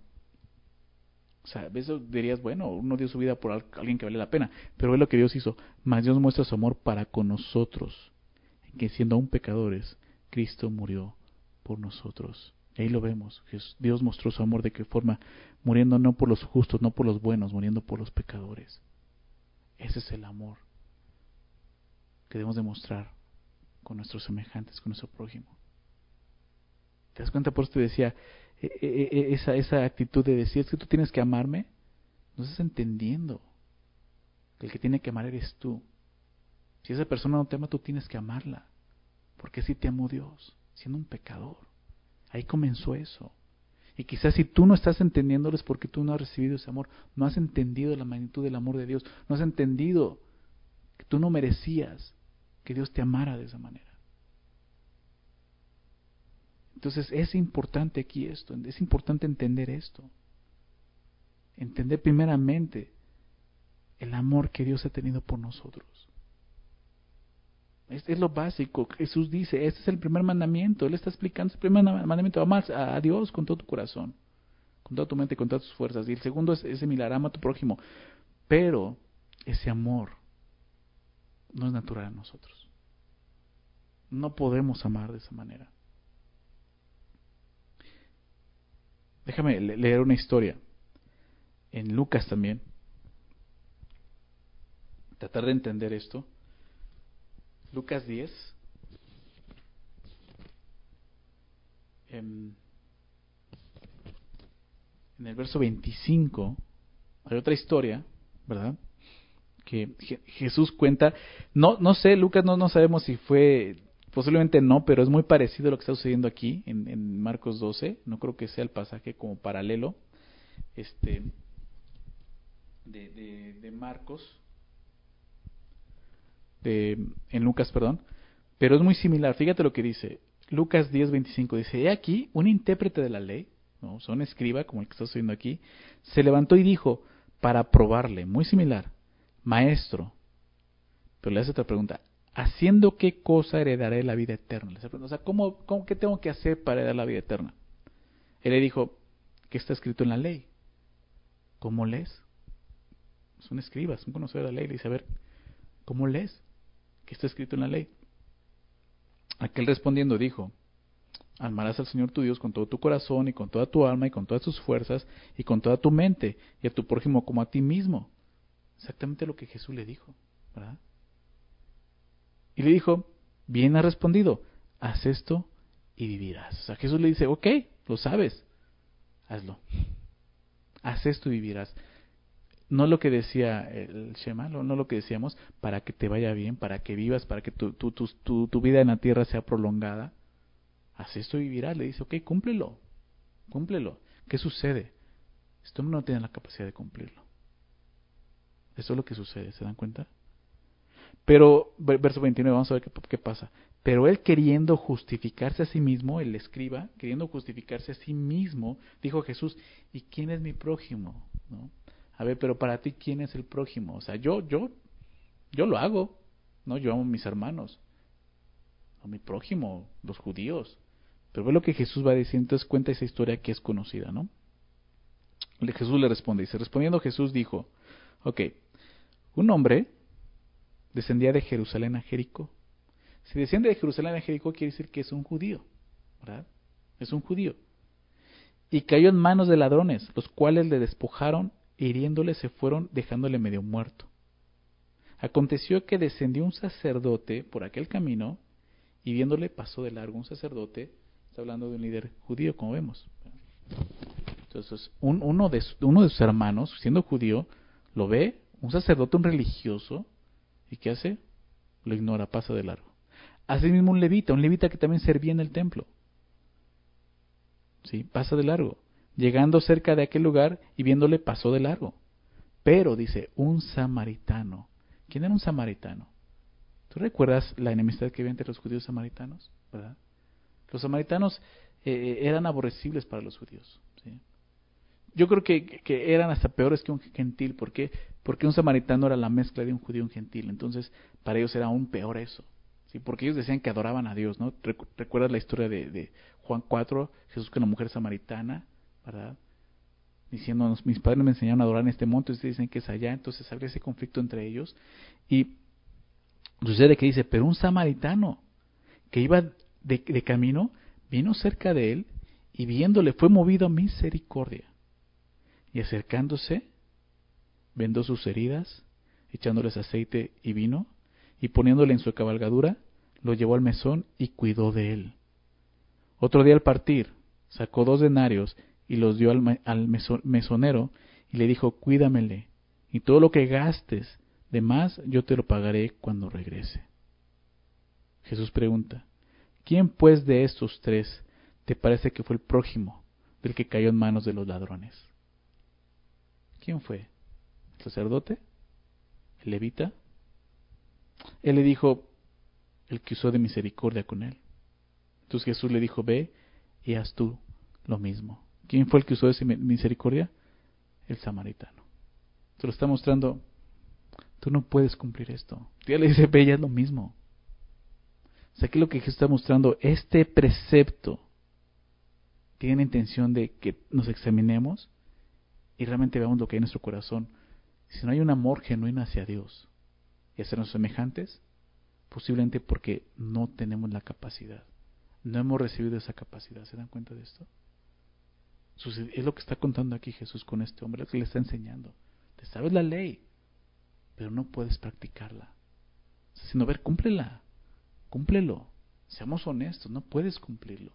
O sea, a veces dirías, bueno, uno dio su vida por alguien que vale la pena, pero es lo que Dios hizo. Mas Dios muestra su amor para con nosotros, que siendo aún pecadores, Cristo murió por nosotros. Y ahí lo vemos. Dios mostró su amor de qué forma, muriendo no por los justos, no por los buenos, muriendo por los pecadores. Ese es el amor que debemos demostrar con nuestros semejantes, con nuestro prójimo. ¿Te das cuenta? Por eso te decía, esa actitud de decir, es que tú tienes que amarme, no estás entendiendo que el que tiene que amar eres tú. Si esa persona no te ama, tú tienes que amarla, porque así te amó Dios, siendo un pecador. Ahí comenzó eso. Y quizás si tú no estás entendiéndolo es porque tú no has recibido ese amor, no has entendido la magnitud del amor de Dios, no has entendido que tú no merecías que Dios te amara de esa manera. Entonces es importante aquí esto, es importante entender esto. Entender primeramente el amor que Dios ha tenido por nosotros. Es lo básico. Jesús dice, este es el primer mandamiento. Él está explicando el primer mandamiento, amar a Dios con todo tu corazón, con toda tu mente, con todas tus fuerzas. Y el segundo es similar, ama a tu prójimo. Pero ese amor no es natural en nosotros. No podemos amar de esa manera. Déjame leer una historia. En Lucas también. Tratar de entender esto. Lucas 10. En el verso 25 hay otra historia, ¿verdad? Que Jesús cuenta, no sé, Lucas no sabemos si fue, posiblemente no, pero es muy parecido a lo que está sucediendo aquí en Marcos 12, no creo que sea el pasaje como paralelo. de Marcos, en Lucas, perdón, pero es muy similar. Fíjate lo que dice Lucas 10:25, dice: he aquí un intérprete de la ley, ¿no? Son escriba como el que estás viendo aquí, se levantó y dijo, para probarle, muy similar: maestro. Pero le hace otra pregunta: ¿haciendo qué cosa heredaré la vida eterna? O sea, ¿qué tengo que hacer para heredar la vida eterna? Él le dijo: ¿qué está escrito en la ley? ¿Cómo lees? Es un escriba, es un conocedor de la ley. Le dice: a ver, ¿cómo lees? ¿Qué está escrito en la ley? Aquel respondiendo dijo: amarás al Señor tu Dios con todo tu corazón y con toda tu alma y con todas tus fuerzas y con toda tu mente, y a tu prójimo como a ti mismo. Exactamente lo que Jesús le dijo, ¿verdad? Y le dijo: bien has respondido, haz esto y vivirás. O sea, Jesús le dice: ok, lo sabes, hazlo. Haz esto y vivirás. No lo que decía el Shema, no lo que decíamos, para que te vaya bien, para que vivas, para que tu vida en la tierra sea prolongada. Haz esto y vivirás. Le dice: ok, cúmplelo, cúmplelo. ¿Qué sucede? Esto no tiene la capacidad de cumplirlo. Eso es lo que sucede, ¿se dan cuenta? Pero, verso 29, vamos a ver qué pasa. Pero él, queriendo justificarse a sí mismo, el escriba, queriendo justificarse a sí mismo, dijo a Jesús: ¿y quién es mi prójimo? ¿No? A ver, pero para ti, ¿quién es el prójimo? O sea, yo lo hago, ¿no? Yo amo a mis hermanos, a mi prójimo, los judíos. Pero ve lo que Jesús va a decir. Entonces cuenta esa historia que es conocida, ¿no? Jesús le responde, dice: respondiendo Jesús dijo: ok, un hombre descendía de Jerusalén a Jericó. Si desciende de Jerusalén a Jericó, quiere decir que es un judío, ¿verdad? Es un judío. Y cayó en manos de ladrones, los cuales le despojaron, e hiriéndole se fueron, dejándole medio muerto. Aconteció que descendió un sacerdote por aquel camino, y viéndole pasó de largo. Un sacerdote, está hablando de un líder judío, como vemos. Entonces, uno de sus hermanos, siendo judío, lo ve, un sacerdote, un religioso, ¿y qué hace? Lo ignora, pasa de largo. Asimismo un levita que también servía en el templo, ¿sí? Pasa de largo. Llegando cerca de aquel lugar y viéndole, pasó de largo. Pero, dice, un samaritano. ¿Quién era un samaritano? ¿Tú recuerdas la enemistad que había entre los judíos y samaritanos? ¿Verdad? Los samaritanos eran aborrecibles para los judíos, ¿sí? Yo creo que eran hasta peores que un gentil. ¿Por qué? Porque un samaritano era la mezcla de un judío y un gentil. Entonces, para ellos era aún peor eso. ¿Sí? Porque ellos decían que adoraban a Dios, ¿no? ¿Recuerdas la historia de Juan 4? Jesús con la mujer samaritana, ¿verdad? Diciendo: mis padres me enseñaron a adorar en este monte, ustedes dicen que es allá. Entonces había ese conflicto entre ellos. Y sucede que dice: pero un samaritano que iba de camino, vino cerca de él, y viéndole fue movido a misericordia. Y acercándose, vendó sus heridas, echándoles aceite y vino, y poniéndole en su cabalgadura, lo llevó al mesón y cuidó de él. Otro día al partir, sacó 2 denarios y los dio al mesonero, y le dijo: cuídamele, y todo lo que gastes de más yo te lo pagaré cuando regrese. Jesús pregunta: ¿quién pues de estos 3 te parece que fue el prójimo del que cayó en manos de los ladrones? ¿Quién fue? ¿El sacerdote? ¿El levita? Él le dijo: el que usó de misericordia con él. Entonces Jesús le dijo: ve y haz tú lo mismo. ¿Quién fue el que usó de misericordia? El samaritano. Se lo está mostrando: tú no puedes cumplir esto. Dios le dice: ve y haz lo mismo. O sea, aquí lo que Jesús está mostrando, este precepto tiene la intención de que nos examinemos y realmente veamos lo que hay en nuestro corazón. Si no hay un amor genuino hacia Dios y hacernos semejantes, posiblemente porque no tenemos la capacidad, no hemos recibido esa capacidad. ¿Se dan cuenta de esto? Es lo que está contando aquí Jesús con este hombre, lo que le está enseñando. Te sabes la ley, pero no puedes practicarla. Sino, a ver, cúmplela, cúmplelo. Seamos honestos, no puedes cumplirlo.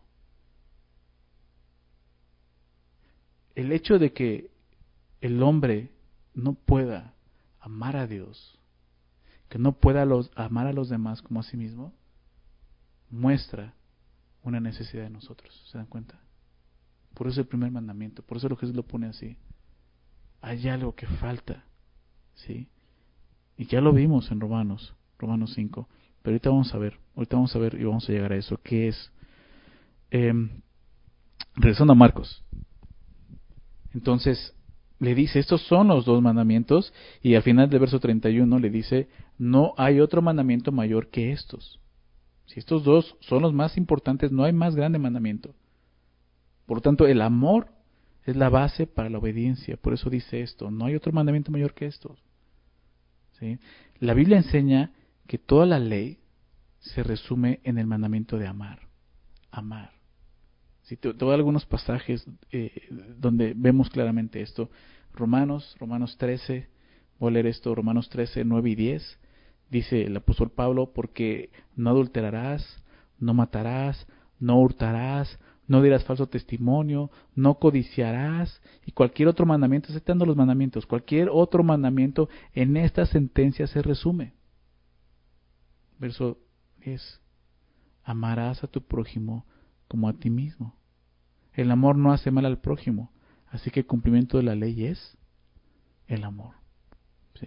El hecho de que el hombre no pueda amar a Dios, que no pueda amar a los demás como a sí mismo, muestra una necesidad de nosotros. ¿Se dan cuenta? Por eso el primer mandamiento, por eso Jesús lo pone así. Hay algo que falta ¿sí? Y ya lo vimos en Romanos 5. Pero ahorita vamos a ver y vamos a llegar a eso, que es, regresando a Marcos. Entonces, le dice, estos son los dos mandamientos, y al final del verso 31 le dice, no hay otro mandamiento mayor que estos. Si estos dos son los más importantes, no hay más grande mandamiento. Por lo tanto, el amor es la base para la obediencia. Por eso dice esto, no hay otro mandamiento mayor que estos. ¿Sí? La Biblia enseña que toda la ley se resume en el mandamiento de amar. Amar. ¿Sí? Te voy a dar algunos pasajes donde vemos claramente esto. Romanos 13, voy a leer esto, Romanos 13, 9 y 10. Dice el apóstol Pablo, porque no adulterarás, no matarás, no hurtarás, no dirás falso testimonio, no codiciarás, y cualquier otro mandamiento, aceptando los mandamientos, cualquier otro mandamiento en esta sentencia se resume. Verso 10. Amarás a tu prójimo como a ti mismo. El amor no hace mal al prójimo, así que el cumplimiento de la ley es el amor. ¿Sí?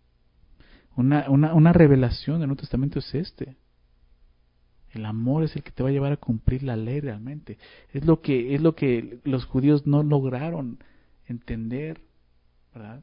Una revelación del Nuevo Testamento es este. El amor es el que te va a llevar a cumplir la ley realmente. Es lo que los judíos no lograron entender, ¿verdad?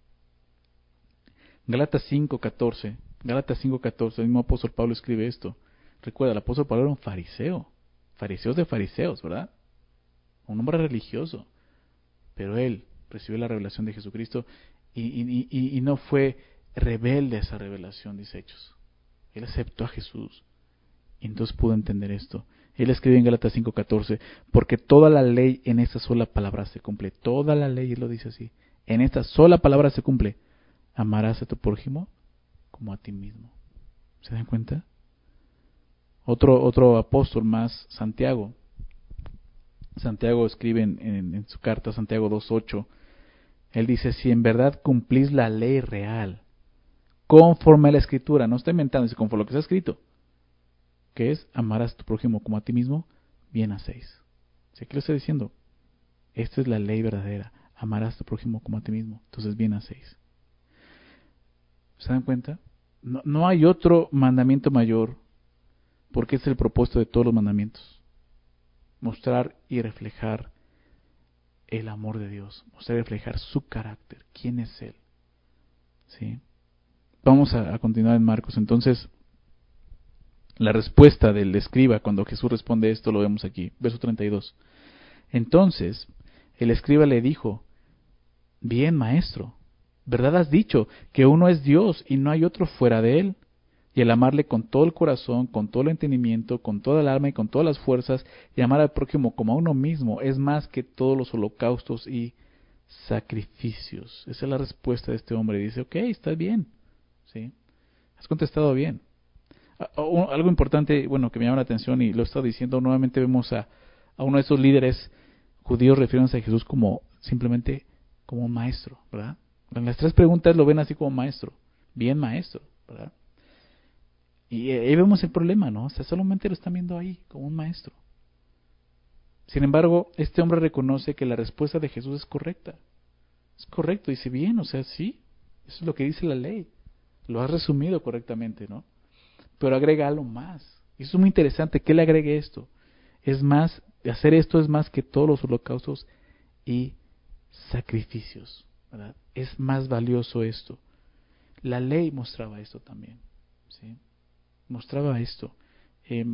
Gálatas 5:14, el mismo apóstol Pablo escribe esto. Recuerda, el apóstol Pablo era un fariseo, fariseos de fariseos, ¿verdad? Un hombre religioso, pero él recibió la revelación de Jesucristo y no fue rebelde a esa revelación, dice Hechos. Él aceptó a Jesús y entonces pudo entender esto. Él escribe en Gálatas 5:14, porque toda la ley en esta sola palabra se cumple. Toda la ley, él lo dice así, en esta sola palabra se cumple. Amarás a tu prójimo como a ti mismo. ¿Se dan cuenta? Otro apóstol más, Santiago. Santiago escribe en su carta, Santiago 2:8, él dice, si en verdad cumplís la ley real, conforme a la Escritura, no está inventando, dice conforme a lo que está escrito, que es, amarás a tu prójimo como a ti mismo, bien hacéis. ¿Sí? ¿Qué le está diciendo? Esta es la ley verdadera, amarás a tu prójimo como a ti mismo, entonces bien hacéis. ¿Se dan cuenta? No hay otro mandamiento mayor, porque es el propósito de todos los mandamientos. Mostrar y reflejar el amor de Dios, mostrar y reflejar su carácter, quién es Él. ¿Sí? Vamos a continuar en Marcos. Entonces, la respuesta del escriba cuando Jesús responde esto lo vemos aquí, verso 32. Entonces, el escriba le dijo, bien, maestro, ¿verdad has dicho que uno es Dios y no hay otro fuera de Él? Y el amarle con todo el corazón, con todo el entendimiento, con toda el alma y con todas las fuerzas, y amar al prójimo como a uno mismo, es más que todos los holocaustos y sacrificios. Esa es la respuesta de este hombre. Dice, ok, estás bien. ¿Sí? Has contestado bien. Algo importante, bueno, que me llama la atención y lo he estado diciendo, nuevamente vemos a uno de esos líderes judíos refiriéndose a Jesús como simplemente como un maestro, ¿verdad? En las tres preguntas lo ven así como maestro. Bien maestro, ¿verdad? Y ahí vemos el problema, ¿no? O sea, solamente lo están viendo ahí, como un maestro. Sin embargo, este hombre reconoce que la respuesta de Jesús es correcta. Es correcto, dice bien, o sea, sí, eso es lo que dice la ley. Lo has resumido correctamente, ¿no? Pero agrega algo más. Y eso es muy interesante, que él agregue esto. Es más, hacer esto es más que todos los holocaustos y sacrificios, ¿verdad? Es más valioso esto. La ley mostraba esto también, ¿sí? Mostraba esto. En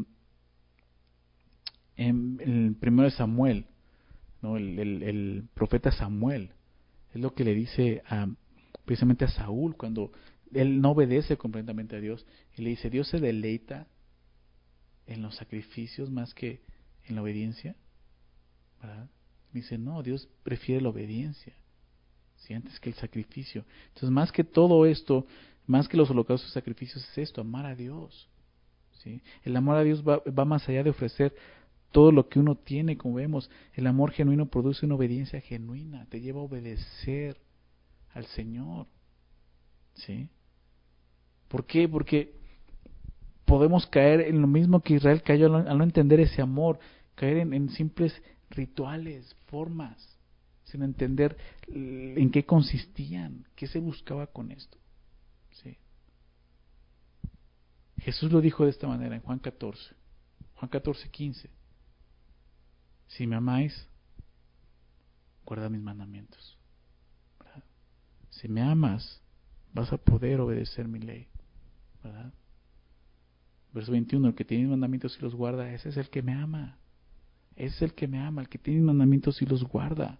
el primero de Samuel, ¿no? El profeta Samuel, es lo que le dice precisamente a Saúl cuando él no obedece completamente a Dios. Y le dice, Dios se deleita en los sacrificios más que en la obediencia, ¿verdad? Dice, no, Dios prefiere la obediencia, ¿sí? Antes que el sacrificio. Entonces, más que todo esto, más que los holocaustos y sacrificios, es esto, amar a Dios. ¿Sí? El amor a Dios va más allá de ofrecer todo lo que uno tiene, como vemos. El amor genuino produce una obediencia genuina, te lleva a obedecer al Señor. ¿Sí? ¿Por qué? Porque podemos caer en lo mismo que Israel cayó al no entender ese amor, caer en simples rituales, formas. sin entender en qué consistían, qué se buscaba con esto. ¿Sí? Jesús lo dijo de esta manera en Juan 14:15. Si me amáis, guarda mis mandamientos. ¿Verdad? Si me amas, vas a poder obedecer mi ley. ¿Verdad? Verso 21, el que tiene mis mandamientos y los guarda, ese es el que me ama. Ese es el que me ama, el que tiene mis mandamientos y los guarda.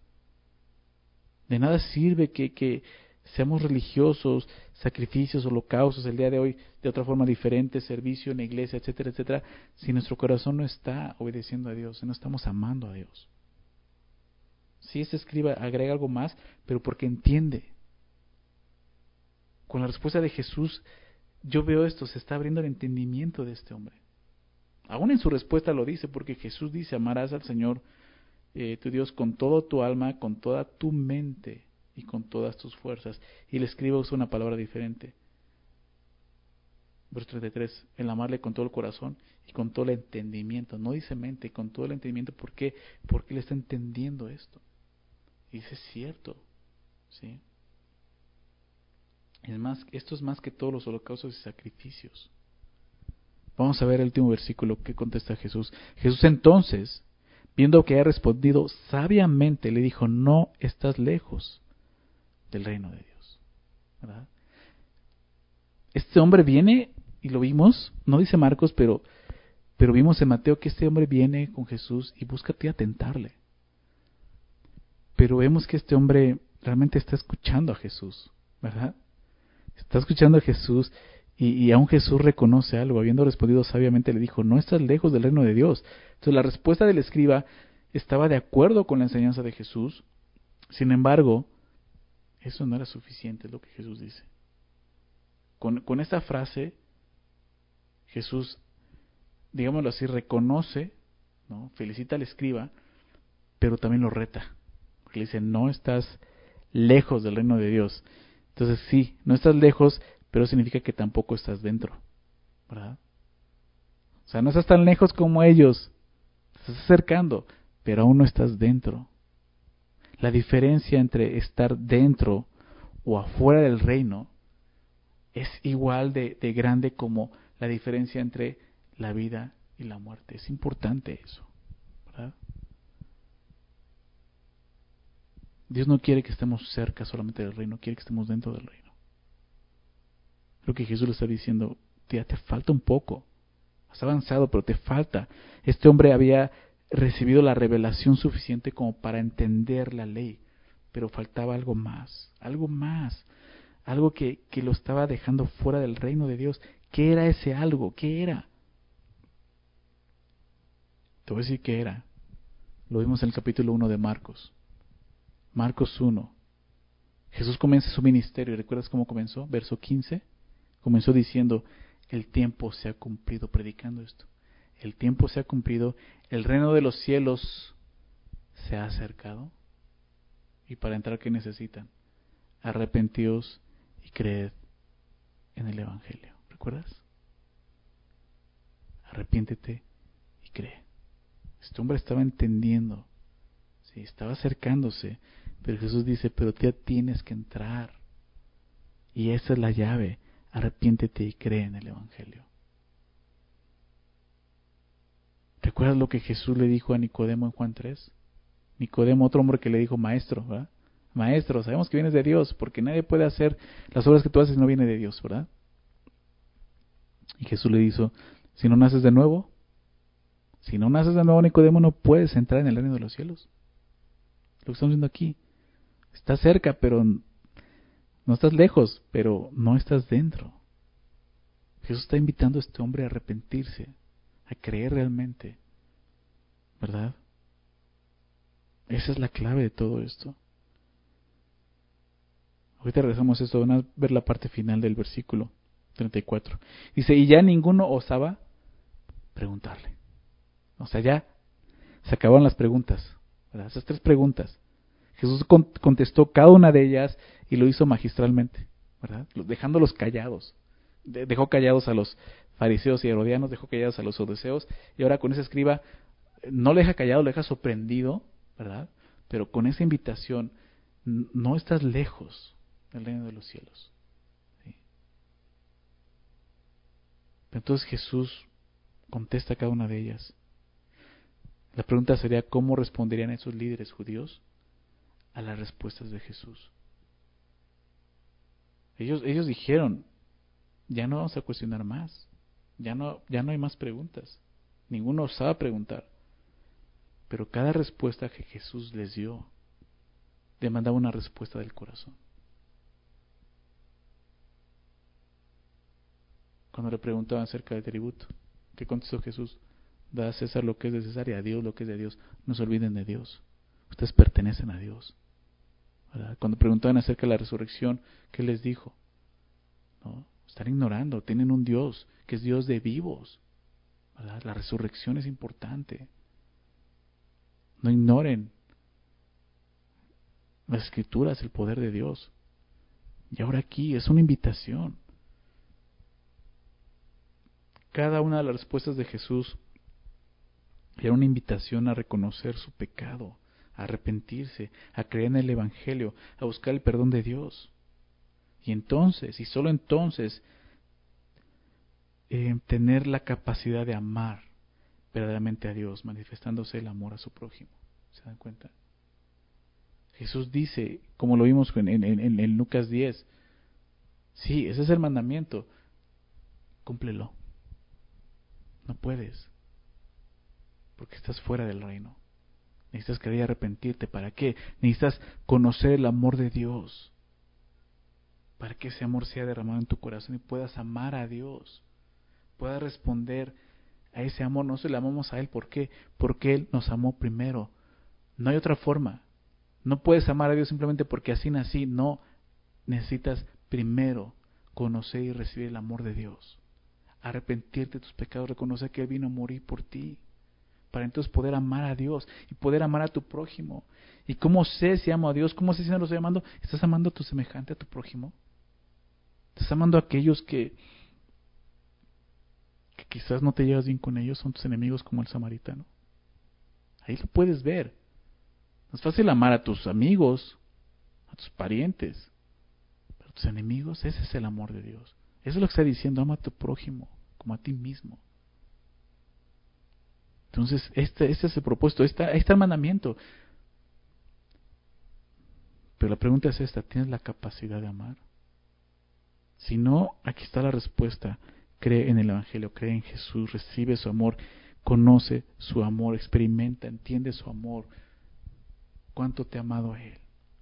De nada sirve que seamos religiosos, sacrificios, holocaustos el día de hoy, de otra forma diferente, servicio en la iglesia, etcétera, etcétera, si nuestro corazón no está obedeciendo a Dios, si no estamos amando a Dios. Si ese escriba agrega algo más, pero porque entiende. Con la respuesta de Jesús, yo veo esto, se está abriendo el entendimiento de este hombre. Aún en su respuesta lo dice, porque Jesús dice, amarás al Señor tu Dios con todo tu alma, con toda tu mente y con todas tus fuerzas. Y el escriba usa una palabra diferente. Verso 33, el amarle con todo el corazón y con todo el entendimiento. No dice mente, con todo el entendimiento. ¿Por qué? Porque él está entendiendo esto. Y dice, es cierto. ¿Sí? Es más, esto es más que todos los holocaustos y sacrificios. Vamos a ver el último versículo que contesta Jesús. Jesús entonces, viendo que había respondido sabiamente, le dijo, no estás lejos del reino de Dios. ¿Verdad? Este hombre viene, y lo vimos, no dice Marcos, pero vimos en Mateo que este hombre viene con Jesús y busca a tentarle. Pero vemos que este hombre realmente está escuchando a Jesús, ¿verdad? Está escuchando a Jesús y aún Jesús reconoce algo. Habiendo respondido sabiamente, le dijo, no estás lejos del reino de Dios. Entonces la respuesta del escriba estaba de acuerdo con la enseñanza de Jesús. Sin embargo, eso no era suficiente, es lo que Jesús dice. Con esta frase, Jesús, digámoslo así, reconoce, ¿no? Felicita al escriba, pero también lo reta. Porque le dice, no estás lejos del reino de Dios. Entonces sí, no estás lejos, pero significa que tampoco estás dentro, ¿verdad? O sea, no estás tan lejos como ellos, te estás acercando, pero aún no estás dentro. La diferencia entre estar dentro o afuera del reino es igual de grande como la diferencia entre la vida y la muerte. Es importante eso, ¿verdad? Dios no quiere que estemos cerca solamente del reino, quiere que estemos dentro del reino. Creo que Jesús le está diciendo, tía, te falta un poco. Has avanzado, pero te falta. Este hombre había recibido la revelación suficiente como para entender la ley, pero faltaba algo más, algo que lo estaba dejando fuera del reino de Dios. ¿Qué era ese algo? ¿Qué era? Te voy a decir qué era. Lo vimos en el capítulo 1 de Marcos. Marcos 1. Jesús comienza su ministerio. ¿Recuerdas cómo comenzó? Verso 15. Comenzó diciendo, el tiempo se ha cumplido, predicando esto. El tiempo se ha cumplido, el reino de los cielos se ha acercado. Y para entrar, ¿qué necesitan? Arrepentíos y creed en el Evangelio. ¿Recuerdas? Arrepiéntete y cree. Este hombre estaba entendiendo, sí, estaba acercándose, pero Jesús dice, pero ya tienes que entrar. Y esa es la llave. Arrepiéntete y cree en el Evangelio. ¿Recuerdas lo que Jesús le dijo a Nicodemo en Juan 3? Nicodemo, otro hombre que le dijo, maestro, ¿verdad? Maestro, sabemos que vienes de Dios, porque nadie puede hacer las obras que tú haces si no viene de Dios, ¿verdad? Y Jesús le dijo, si no naces de nuevo, Nicodemo, no puedes entrar en el reino de los cielos. Lo que estamos viendo aquí, estás cerca, pero no estás lejos, pero no estás dentro. Jesús está invitando a este hombre a arrepentirse, a creer realmente, ¿verdad? Esa es la clave de todo esto. Ahorita regresamos a esto, van a ver la parte final del versículo 34. Dice, y ya ninguno osaba preguntarle. O sea, ya se acabaron las preguntas, ¿verdad? Esas 3 preguntas. Jesús contestó cada una de ellas y lo hizo magistralmente, ¿verdad? Dejándolos callados. Dejó callados a los fariseos y herodianos, dejó callados a los saduceos, y ahora con ese escriba no le deja callado, lo deja sorprendido, ¿verdad? pero con esa invitación no estás lejos del reino de los cielos. ¿Sí? Entonces Jesús contesta a cada una de ellas. La pregunta sería, ¿cómo responderían esos líderes judíos a las respuestas de Jesús? Ellos dijeron, ya no vamos a cuestionar más, ya no hay más preguntas, ninguno osaba preguntar, pero cada respuesta que Jesús les dio demandaba una respuesta del corazón. Cuando le preguntaban acerca del tributo, ¿qué contestó Jesús? Da a César lo que es de César y a Dios lo que es de Dios. No se olviden de Dios. Ustedes pertenecen a Dios. ¿Verdad? Cuando preguntaban acerca de la resurrección, ¿qué les dijo? No, están ignorando. Tienen un Dios que es Dios de vivos. ¿Verdad? La resurrección es importante. No ignoren las Escrituras, el poder de Dios. Y ahora aquí es una invitación. Cada una de las respuestas de Jesús era una invitación a reconocer su pecado, a arrepentirse, a creer en el Evangelio, a buscar el perdón de Dios. Y entonces, y solo entonces, tener la capacidad de amar verdaderamente a Dios, manifestándose el amor a su prójimo. ¿Se dan cuenta? Jesús dice, como lo vimos en Lucas 10, sí, ese es el mandamiento, cúmplelo. No puedes, porque estás fuera del reino. Necesitas creer y arrepentirte. ¿Para qué? Necesitas conocer el amor de Dios, para que ese amor sea derramado en tu corazón y puedas amar a Dios, puedas responder a ese amor. No se le amamos a Él, ¿por qué? Porque Él nos amó primero. No hay otra forma. No puedes amar a Dios simplemente porque así nací. No, necesitas primero conocer y recibir el amor de Dios, arrepentirte de tus pecados, reconocer que Él vino a morir por ti, para entonces poder amar a Dios y poder amar a tu prójimo. ¿Y cómo sé si amo a Dios? ¿Cómo sé si no lo estoy amando? ¿Estás amando a tu semejante, a tu prójimo? ¿Estás amando a aquellos que quizás no te llevas bien con ellos, son tus enemigos como el samaritano? Ahí lo puedes ver. No es fácil amar a tus amigos, a tus parientes, pero a tus enemigos, ese es el amor de Dios. Eso es lo que está diciendo, ama a tu prójimo como a ti mismo. Entonces, este es el propósito, este es el mandamiento. Pero la pregunta es esta, ¿tienes la capacidad de amar? Si no, aquí está la respuesta. Cree en el Evangelio, cree en Jesús, recibe su amor, conoce su amor, experimenta, entiende su amor. ¿Cuánto te ha amado a Él?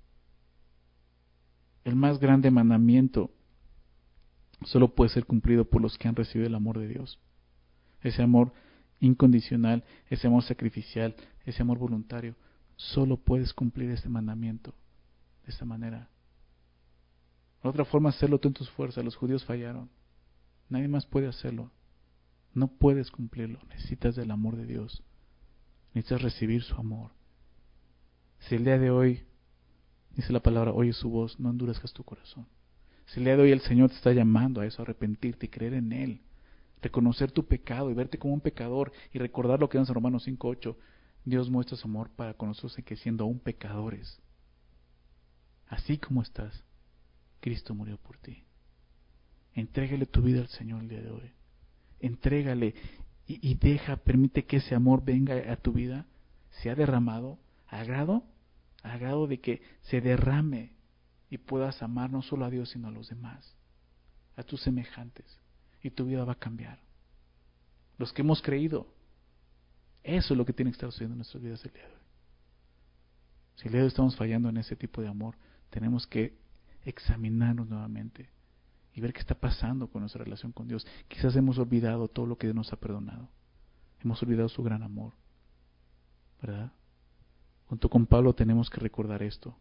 El más grande mandamiento solo puede ser cumplido por los que han recibido el amor de Dios. Ese amor incondicional, ese amor sacrificial, ese amor voluntario. Solo puedes cumplir este mandamiento de esta manera. La otra forma es hacerlo tú en tus fuerzas. Los judíos fallaron. Nadie más puede hacerlo. No puedes cumplirlo. Necesitas del amor de Dios. Necesitas recibir su amor. Si el día de hoy, dice la palabra, oyes su voz, no endurezcas tu corazón. Si el día de hoy el Señor te está llamando a eso, a arrepentirte y creer en Él, reconocer tu pecado y verte como un pecador y recordar lo que dice en Romanos 5:8, Dios muestra su amor para con nosotros en que siendo aún pecadores, así como estás, Cristo murió por ti. Entrégale tu vida al Señor el día de hoy. Entrégale y permite que ese amor venga a tu vida, sea derramado al grado de que se derrame y puedas amar no solo a Dios sino a los demás, a tus semejantes, y tu vida va a cambiar. Los que hemos creído, eso es lo que tiene que estar sucediendo en nuestras vidas el día de hoy. Si el día de hoy estamos fallando en ese tipo de amor, tenemos que examinarnos nuevamente y ver qué está pasando con nuestra relación con Dios. Quizás hemos olvidado todo lo que Dios nos ha perdonado. Hemos olvidado su gran amor, ¿verdad? Junto con Pablo tenemos que recordar esto.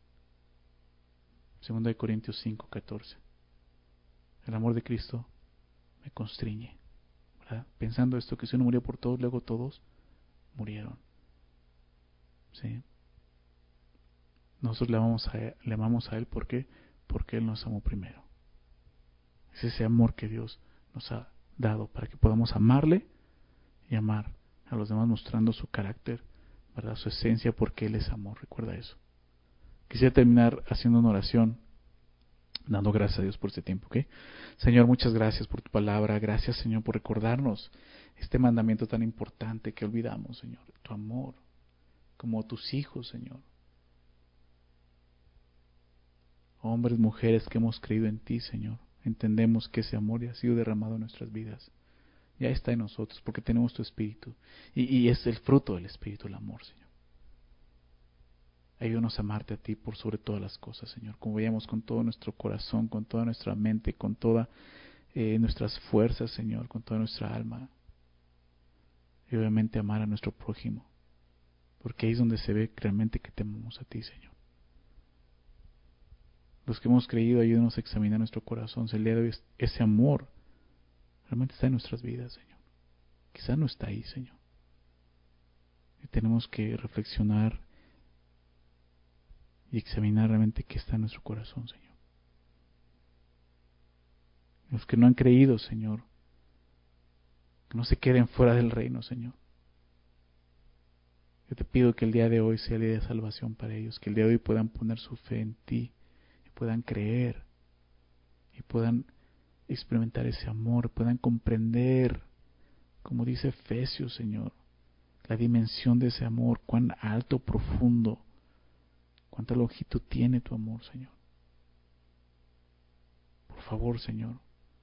2 Corintios 5:14. El amor de Cristo me constriñe, ¿verdad? Pensando esto, que si uno murió por todos, luego todos murieron. ¿Sí? Nosotros le amamos a Él, ¿por qué? Porque Él nos amó primero. Es ese amor que Dios nos ha dado para que podamos amarle y amar a los demás, mostrando su carácter, ¿verdad? Su esencia, porque Él es amor. Recuerda eso. Quisiera terminar haciendo una oración, dando gracias a Dios por este tiempo, ¿ok? Señor, muchas gracias por tu palabra. Gracias, Señor, por recordarnos este mandamiento tan importante que olvidamos, Señor. Tu amor, como tus hijos, Señor. Hombres, mujeres que hemos creído en ti, Señor. Entendemos que ese amor ya ha sido derramado en nuestras vidas. Ya está en nosotros porque tenemos tu Espíritu. Y es el fruto del Espíritu, el amor, Señor. Ayúdanos a amarte a ti por sobre todas las cosas, Señor. Como veíamos, con todo nuestro corazón, con toda nuestra mente, con todas nuestras fuerzas, Señor, con toda nuestra alma. Y obviamente amar a nuestro prójimo. Porque ahí es donde se ve realmente que te amamos a ti, Señor. Los que hemos creído, ayúdanos a examinar nuestro corazón. Si el día de hoy ese amor realmente está en nuestras vidas, Señor. Quizá no está ahí, Señor. Y tenemos que reflexionar y examinar realmente qué está en nuestro corazón, Señor. Los que no han creído, Señor, que no se queden fuera del reino, Señor. Yo te pido que el día de hoy sea el día de salvación para ellos, que el día de hoy puedan poner su fe en ti, y puedan creer, y puedan experimentar ese amor, puedan comprender, como dice Efesios, Señor, la dimensión de ese amor, cuán alto, profundo, cuánta longitud tiene tu amor, Señor. Por favor, Señor,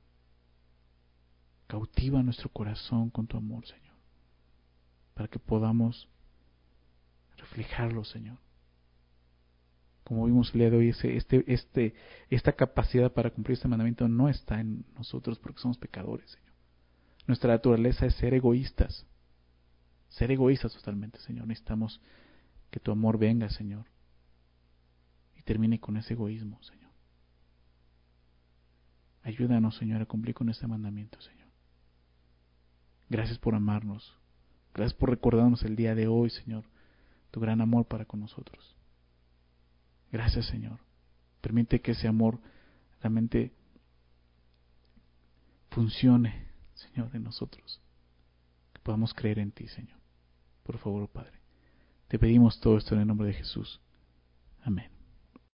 cautiva nuestro corazón con tu amor, Señor, para que podamos reflejarlo, Señor. Como vimos el día de hoy, esta capacidad para cumplir este mandamiento no está en nosotros porque somos pecadores, Señor. Nuestra naturaleza es ser egoístas totalmente, Señor. Necesitamos que tu amor venga, Señor, y termine con ese egoísmo, Señor. Ayúdanos, Señor, a cumplir con este mandamiento, Señor. Gracias por amarnos. Gracias por recordarnos el día de hoy, Señor, tu gran amor para con nosotros. Gracias, Señor. Permite que ese amor realmente funcione, Señor, en nosotros. Que podamos creer en ti, Señor. Por favor, Padre. Te pedimos todo esto en el nombre de Jesús. Amén.